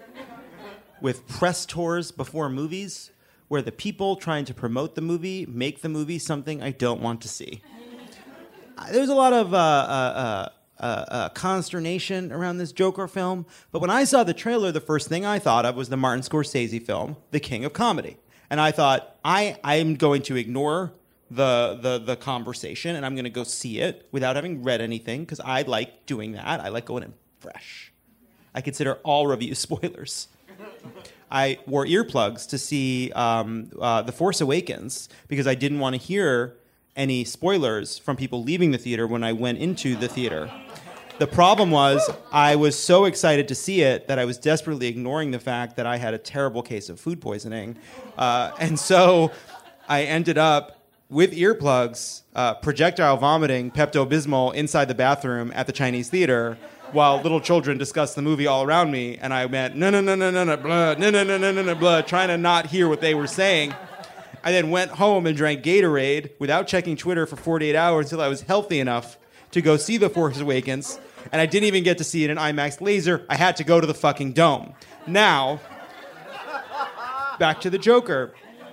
with press tours before movies where the people trying to promote the movie make the movie something I don't want to see. There's a lot of uh, uh, uh, uh, consternation around this Joker film, but when I saw the trailer, the first thing I thought of was the Martin Scorsese film, The King of Comedy. And I thought, I I'm going to ignore the the the conversation, and I'm going to go see it without having read anything, because I like doing that. I like going in fresh. I consider all review spoilers. I wore earplugs to see um, uh, The Force Awakens because I didn't want to hear any spoilers from people leaving the theater when I went into the theater. The problem was I was so excited to see it that I was desperately ignoring the fact that I had a terrible case of food poisoning. Uh, and so I ended up with earplugs, uh, projectile vomiting Pepto-Bismol inside the bathroom at the Chinese theater while little children discussed the movie all around me, and I went, no, no, no, no, no, no, blah, no, no, no, no, no, no, blah, trying to not hear what they were saying. I then went home and drank Gatorade without checking Twitter for forty-eight hours until I was healthy enough to go see The Force Awakens, and I didn't even get to see it in IMAX Laser. I had to go to the fucking Dome. Now, back to the Joker.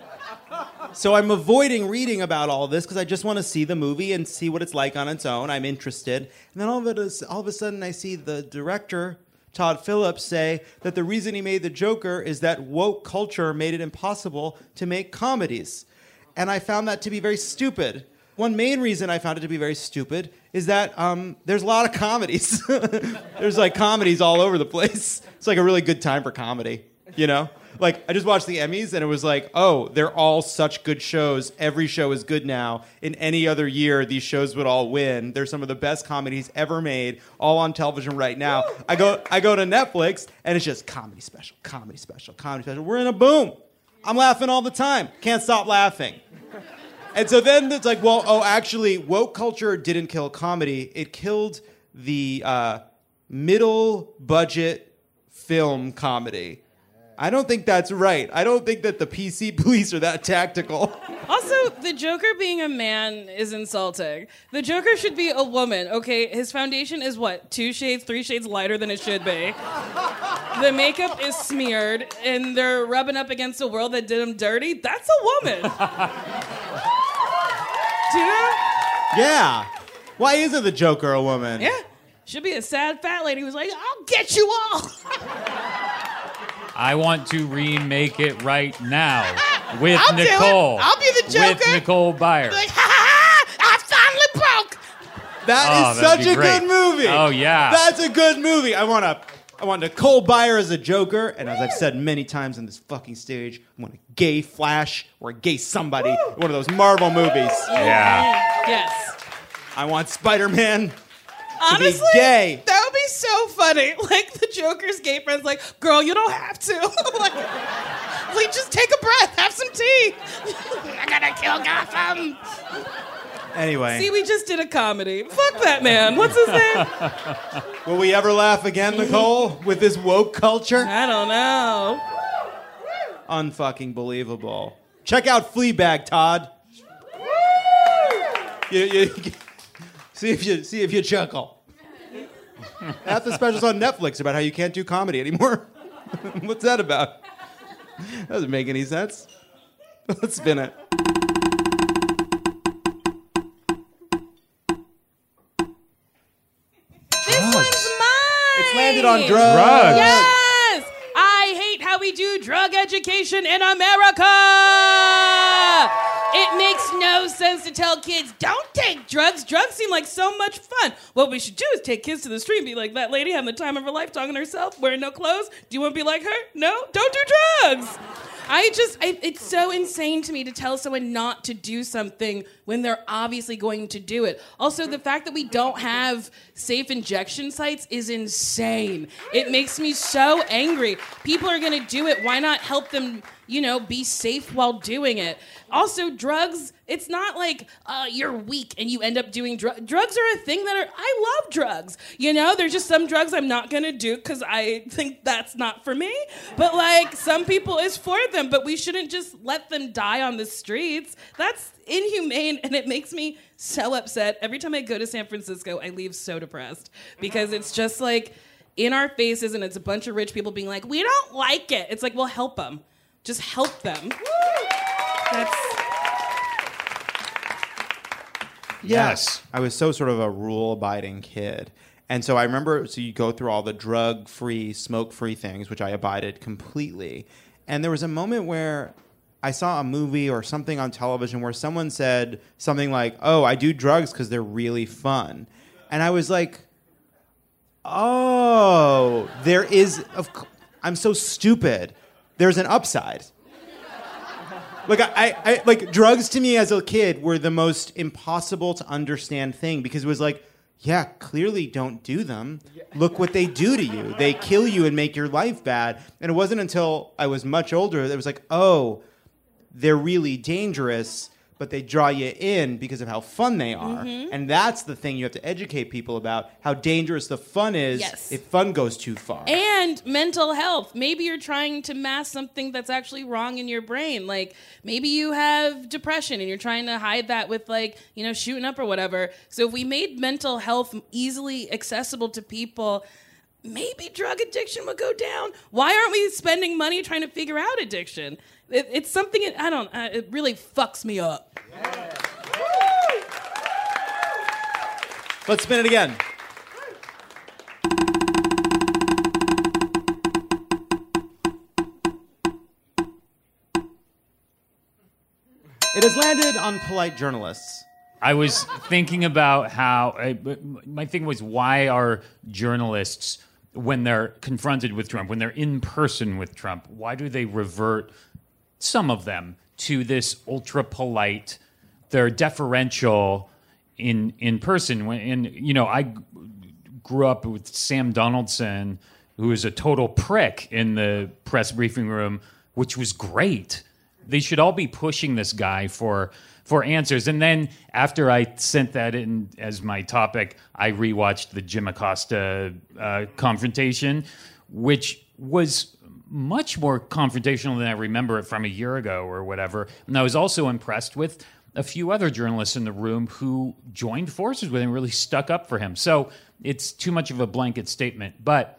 So I'm avoiding reading about all this because I just want to see the movie and see what it's like on its own. I'm interested. And then all of, it is, all of a sudden I see the director, Todd Phillips, say that the reason he made the Joker is that woke culture made it impossible to make comedies. And I found that to be very stupid. One main reason I found it to be very stupid is that um, there's a lot of comedies. There's like comedies all over the place. It's like a really good time for comedy, you know? Like, I just watched the Emmys, and it was like, oh, they're all such good shows. Every show is good now. In any other year, these shows would all win. They're some of the best comedies ever made, all on television right now. I go I go to Netflix, and it's just comedy special, comedy special, comedy special. We're in a boom. I'm laughing all the time. Can't stop laughing. And so then it's like, well, oh, actually, woke culture didn't kill comedy. It killed the uh, middle-budget film comedy. I don't think that's right. I don't think that the P C police are that tactical. Also, the Joker being a man is insulting. The Joker should be a woman, okay? His foundation is what? Two shades, three shades lighter than it should be. The makeup is smeared, and they're rubbing up against a world that did him dirty. That's a woman. Do you know? Yeah. Why isn't the Joker a woman? Yeah. Should be a sad fat lady who's like, I'll get you all. I want to remake it right now with I'll Nicole. Do it. I'll be the Joker. With Nicole Byer. Like, ha ha ha! I finally broke. That Oh, is that'd such be a great. good movie. Oh, yeah. That's a good movie. I want to I want Nicole Byer as a Joker, and as I've said many times on this fucking stage, I want a gay Flash or a gay somebody in one of those Marvel movies. Yeah. Yes. I want Spider-Man Honestly, to be gay. that would be so funny. Like, the Joker's gay friend's like, girl, you don't have to. like, like, just take a breath. Have some tea. I gotta kill Gotham. Anyway. See, we just did a comedy. Fuck that man. What's his name? Will we ever laugh again, Nicole, with this woke culture? I don't know. Unfucking believable. Check out Fleabag, Todd. You, you, see if you see if you chuckle. Half the specials on Netflix about how you can't do comedy anymore. What's that about? That doesn't make any sense. Let's spin it. shit on drugs. Yes! I hate how we do drug education in America! It makes no sense to tell kids, don't take drugs. Drugs seem like so much fun. What we should do is take kids to the street and be like, that lady having the time of her life talking to herself, wearing no clothes. Do you want to be like her? No? Don't do drugs. I just, I, it's so insane to me to tell someone not to do something when they're obviously going to do it. Also, the fact that we don't have safe injection sites is insane. It makes me so angry. People are going to do it. Why not help them, you know, be safe while doing it? Also, drugs, it's not like uh, you're weak and you end up doing drugs. Drugs are a thing that are, I love drugs. You know, there's just some drugs I'm not going to do because I think that's not for me. But like, some people it's for them, but we shouldn't just let them die on the streets. That's inhumane, and it makes me so upset. Every time I go to San Francisco, I leave so depressed because it's just like in our faces, and it's a bunch of rich people being like, we don't like it. It's like, well, help them. Just help them. That's... Yes. I was so sort of a rule-abiding kid. And so I remember, so you go through all the drug-free, smoke-free things, which I abided completely. And there was a moment where I saw a movie or something on television where someone said something like, oh, I do drugs because they're really fun. And I was like, oh, there is... Of, I'm so stupid. There's an upside. Like I, I, like drugs to me as a kid were the most impossible to understand thing because it was like, yeah, clearly don't do them. Look what they do to you. They kill you and make your life bad. And it wasn't until I was much older that it was like, oh, they're really dangerous, but they draw you in because of how fun they are. Mm-hmm. And that's the thing you have to educate people about, how dangerous the fun is Yes. if fun goes too far. And mental health. Maybe you're trying to mask something that's actually wrong in your brain. Like, maybe you have depression and you're trying to hide that with, like, you know, shooting up or whatever. So if we made mental health easily accessible to people, maybe drug addiction would go down. Why aren't we spending money trying to figure out addiction? It, it's something, I don't, uh, it really fucks me up. Yeah. Let's spin it again. It has landed on polite journalists. I was thinking about how I, my thing was, why are journalists, when they're confronted with Trump, when they're in person with Trump, why do they revert, some of them, to this ultra polite, they're deferential in in person? When, and you know, I g- grew up with Sam Donaldson, who is a total prick in the press briefing room, which was great. They should all be pushing this guy for for answers. And then after I sent that in as my topic, I rewatched the Jim Acosta uh, confrontation, which was much more confrontational than I remember it from a year ago or whatever. And I was also impressed with a few other journalists in the room who joined forces with him, really stuck up for him. So it's too much of a blanket statement. But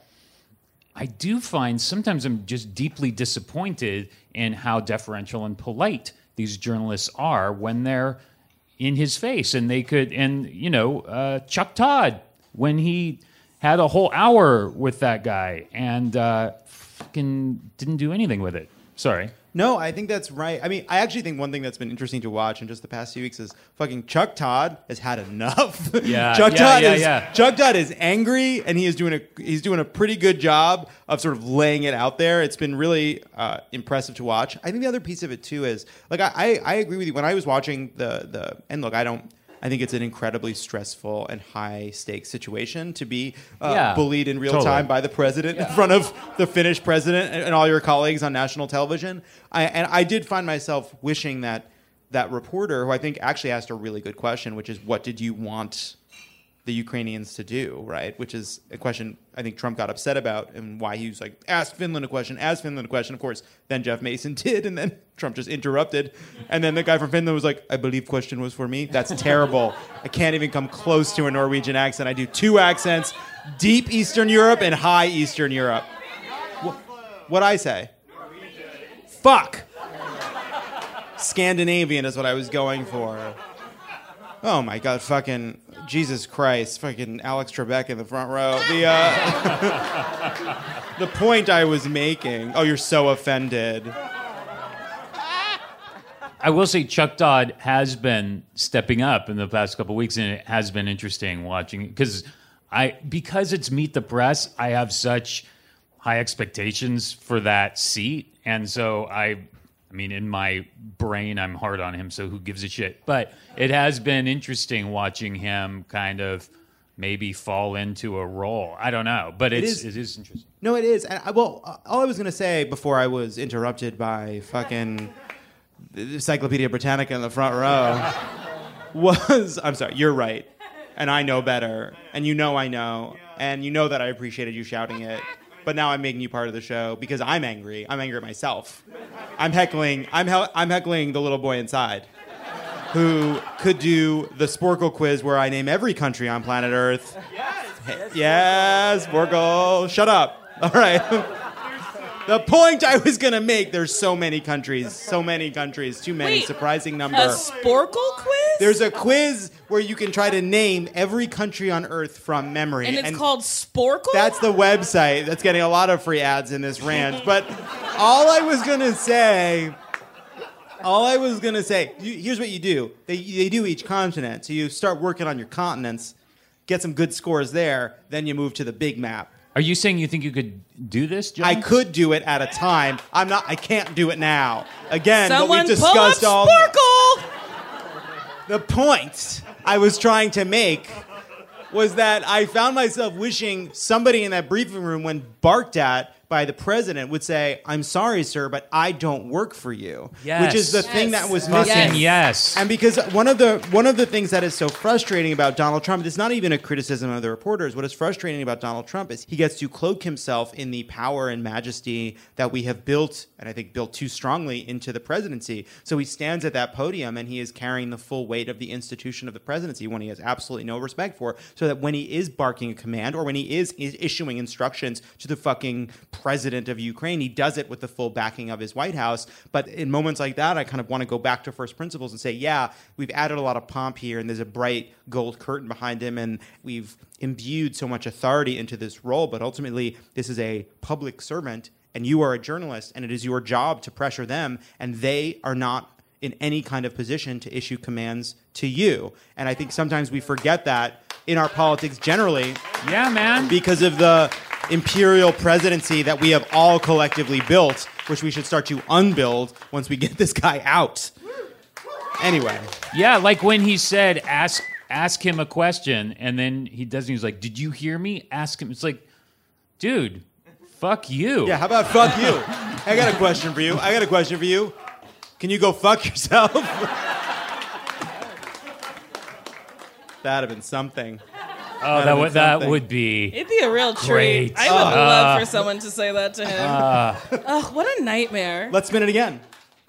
I do find sometimes I'm just deeply disappointed in how deferential and polite these journalists are when they're in his face. And they could, and, you know, uh, Chuck Todd, when he had a whole hour with that guy and uh, fucking didn't do anything with it. Sorry. No, I think that's right. I mean, I actually think one thing that's been interesting to watch in just the past few weeks is fucking Chuck Todd has had enough. Yeah, Chuck yeah, Todd yeah, is yeah. Chuck Todd is angry, and he is doing a he's doing a pretty good job of sort of laying it out there. It's been really uh, impressive to watch. I think the other piece of it too is like I, I I agree with you. When I was watching the the and look, I don't. I think it's an incredibly stressful and high-stakes situation to be uh, Yeah, bullied in real totally. time by the president in front of the Finnish president and, and all your colleagues on national television. I, and I did find myself wishing that that reporter, who I think actually asked a really good question, which is, what did you want the Ukrainians to do, right? Which is a question I think Trump got upset about, and why he was like, ask Finland a question, ask Finland a question. Of course, then Jeff Mason did, and then Trump just interrupted. And then the guy from Finland was like, I believe question was for me. That's terrible. I can't even come close to a Norwegian accent. I do two accents, deep Eastern Europe and high Eastern Europe. What, what'd I say? Fuck. Scandinavian is what I was going for. Oh my God, fucking Jesus Christ, fucking Alex Trebek in the front row. The uh, the point I was making. Oh, you're so offended. I will say Chuck Todd has been stepping up in the past couple of weeks, and it has been interesting watching because I because it's Meet the Press. I have such high expectations for that seat, and so I. I mean, in my brain, I'm hard on him, so who gives a shit? But it has been interesting watching him kind of maybe fall into a role. I don't know, but it's, it, is, it is interesting. No, it is. And I, well, all I was going to say before I was interrupted by fucking Encyclopedia Britannica in the front row was, I'm sorry, you're right. And I know better. And you know I know. And you know that I appreciated you shouting it. But now I'm making you part of the show because I'm angry. I'm angry at myself. I'm heckling. I'm he- I'm heckling the little boy inside, who could do the Sporkle quiz where I name every country on planet Earth. Yes. Yes, yes Sporkle. Shut up. All right. The point I was gonna make. There's so many countries. So many countries. Too many. Wait, surprising number. A Sporkle quiz? There's a quiz where you can try to name every country on Earth from memory. And it's and called Sporkle? That's the website that's getting a lot of free ads in this rant. But all I was going to say, all I was going to say, you, here's what you do. They, they do each continent. So you start working on your continents, get some good scores there, then you move to the big map. Are you saying you think you could do this, John? I could do it at a time. I'm not. I can't do it now. Again, Someone what we've discussed pull all. up Sporkle! The point I was trying to make was that I found myself wishing somebody in that briefing room, when barked at by the president, would say, "I'm sorry, sir, but I don't work for you." Yes. Which is the Yes. thing that was Fucking missing. yes. And because one of the one of the things that is so frustrating about Donald Trump, it's not even a criticism of the reporters. What is frustrating about Donald Trump is he gets to cloak himself in the power and majesty that we have built, and I think built too strongly, into the presidency. So he stands at that podium and he is carrying the full weight of the institution of the presidency, when he has absolutely no respect for, so that when he is barking a command or when he is, is issuing instructions to the fucking president of Ukraine, he does it with the full backing of his White House. But in moments like that, I kind of want to go back to first principles and say, yeah, we've added a lot of pomp here, and there's a bright gold curtain behind him, and we've imbued so much authority into this role. But ultimately, this is a public servant, and you are a journalist, and it is your job to pressure them, and they are not in any kind of position to issue commands to you. And I think sometimes we forget that in our politics generally. Yeah, man. Because of the imperial presidency that we have all collectively built, which we should start to unbuild once we get this guy out. Anyway. Yeah, like when he said, ask ask him a question, and then he doesn't. He's like, did you hear me? Ask him. It's like, dude, fuck you. Yeah, how about fuck you? I got a question for you. I got a question for you. Can you go fuck yourself? That'd have been something. Oh, that would that would be. It'd be a real treat. Great. I would Uh, love for someone to say that to him. Uh, Ugh, what a nightmare. Let's spin it again.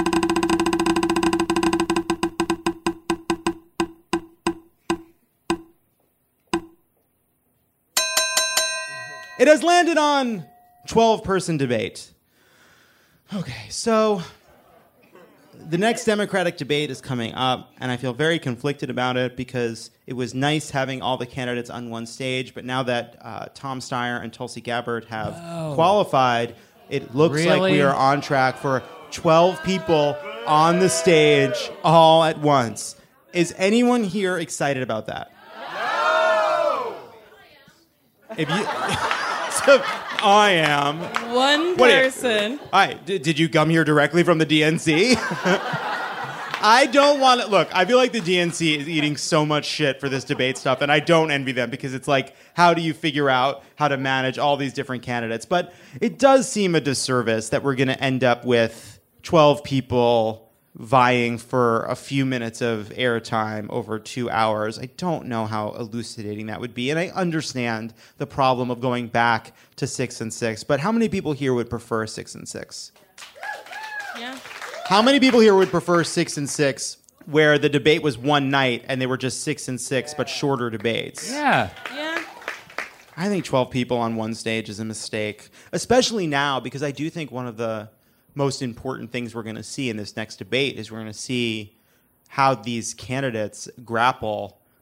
It has landed on twelve-person debate. Okay, so the next Democratic debate is coming up, and I feel very conflicted about it because it was nice having all the candidates on one stage, but now that uh, Tom Steyer and Tulsi Gabbard have Oh. qualified, it looks like we Really? are on track for twelve people on the stage all at once. Is anyone here excited about that? No! If you... so, I am. One What are you- person. Hi, did, did you come here directly from the D N C? I don't want to... Look, I feel like the D N C is eating so much shit for this debate stuff, and I don't envy them because it's like, how do you figure out how to manage all these different candidates? But it does seem a disservice that we're going to end up with twelve people vying for a few minutes of airtime over two hours. I don't know how elucidating that would be, and I understand the problem of going back to six and six, but how many people here would prefer six and six? Yeah. How many people here would prefer six and six, where the debate was one night and they were just six and six, but shorter debates? yeah. Yeah. I think twelve people on one stage is a mistake, especially now, because I do think one of the most important things we're going to see in this next debate is we're going to see how these candidates grapple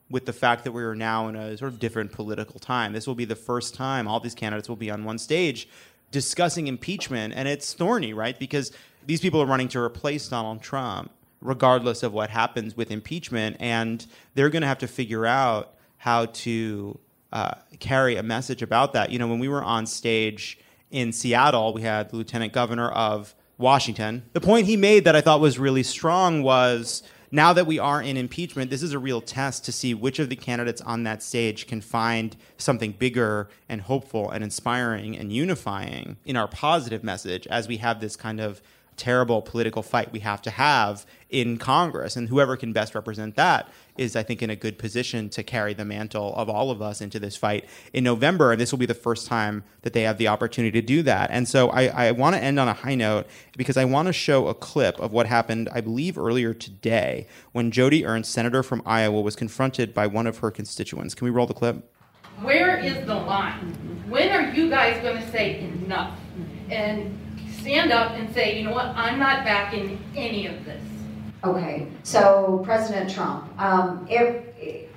with the fact that we are now in a sort of different political time. This will be the first time all these candidates will be on one stage discussing impeachment, and it's thorny, right? Because these people are running to replace Donald Trump, regardless of what happens with impeachment, and they're going to have to figure out how to uh, carry a message about that. You know, when we were on stage in Seattle, we had the lieutenant governor of Washington. The point he made that I thought was really strong was, now that we are in impeachment, this is a real test to see which of the candidates on that stage can find something bigger and hopeful and inspiring and unifying in our positive message as we have this kind of terrible political fight we have to have in Congress. And whoever can best represent that is, I think, in a good position to carry the mantle of all of us into this fight in November. And this will be the first time that they have the opportunity to do that. And so I, I want to end on a high note because I want to show a clip of what happened, I believe, earlier today when Joni Ernst, senator from Iowa, was confronted by one of her constituents. Can we roll the clip? Where is the line? When are you guys going to say enough and stand up and say, you know what, I'm not backing any of this? Okay, so President Trump, um, if, if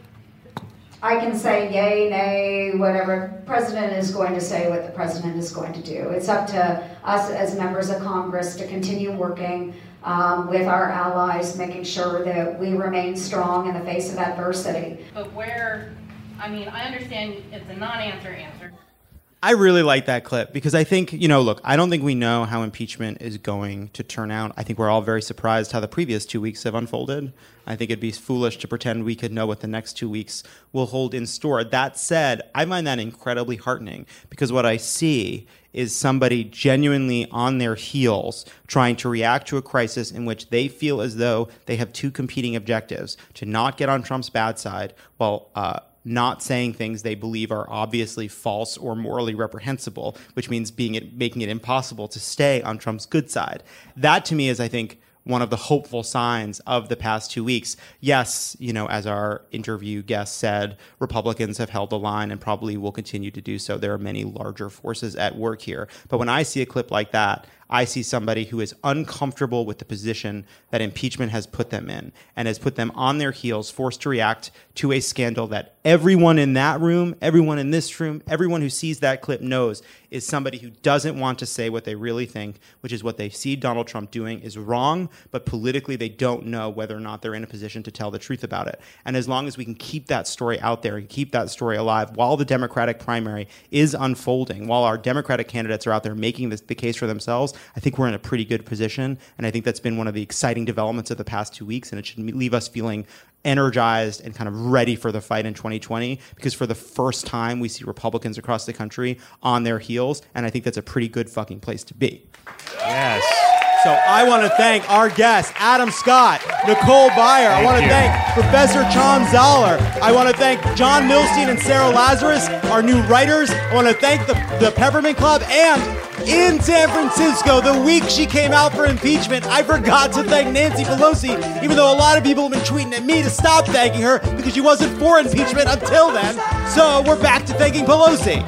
I can say yay, nay, whatever, president is going to say what the president is going to do. It's up to us as members of Congress to continue working um, with our allies, making sure that we remain strong in the face of adversity. But where, I mean, I understand it's a non-answer answer. I really like that clip because I think, you know, look, I don't think we know how impeachment is going to turn out. I think we're all very surprised how the previous two weeks have unfolded. I think it'd be foolish to pretend we could know what the next two weeks will hold in store. That said, I find that incredibly heartening because what I see is somebody genuinely on their heels trying to react to a crisis in which they feel as though they have two competing objectives: to not get on Trump's bad side while uh, not saying things they believe are obviously false or morally reprehensible, which means being it, making it impossible to stay on Trump's good side. That, to me, is, I think, one of the hopeful signs of the past two weeks. Yes, you know, as our interview guest said, Republicans have held the line and probably will continue to do so. There are many larger forces at work here. But when I see a clip like that, I see somebody who is uncomfortable with the position that impeachment has put them in and has put them on their heels, forced to react to a scandal that everyone in that room, everyone in this room, everyone who sees that clip knows is somebody who doesn't want to say what they really think, which is what they see Donald Trump doing is wrong, but politically they don't know whether or not they're in a position to tell the truth about it. And as long as we can keep that story out there and keep that story alive while the Democratic primary is unfolding, while our Democratic candidates are out there making this, the case for themselves, I think we're in a pretty good position, and I think that's been one of the exciting developments of the past two weeks, and it should leave us feeling energized and kind of ready for the fight in twenty twenty, because for the first time we see Republicans across the country on their heels, and I think that's a pretty good fucking place to be. Yes. So I want to thank our guests, Adam Scott, Nicole Byer. I want to thank Professor Chom Zoller. I want to thank John Milstein and Sarah Lazarus, our new writers. I want to thank the, the Peppermint Club. And in San Francisco, the week she came out for impeachment, I forgot to thank Nancy Pelosi, even though a lot of people have been tweeting at me to stop thanking her because she wasn't for impeachment until then. So we're back to thanking Pelosi.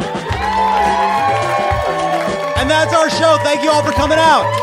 And that's our show. Thank you all for coming out.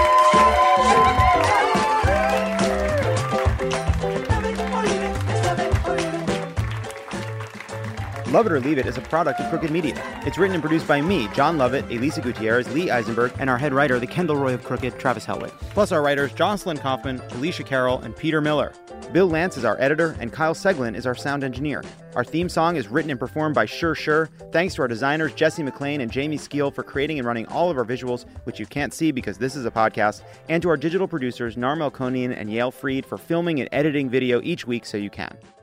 Love It or Leave It is a product of Crooked Media. It's written and produced by me, John Lovett, Elisa Gutierrez, Lee Eisenberg, and our head writer, the Kendall Roy of Crooked, Travis Helwig. Plus our writers, Jocelyn Kaufman, Alicia Carroll, and Peter Miller. Bill Lance is our editor, and Kyle Seglin is our sound engineer. Our theme song is written and performed by Sure Sure. Thanks to our designers, Jesse McLean and Jamie Skeel, for creating and running all of our visuals, which you can't see because this is a podcast, and to our digital producers, Nar Melkonian and Yale Freed, for filming and editing video each week so you can.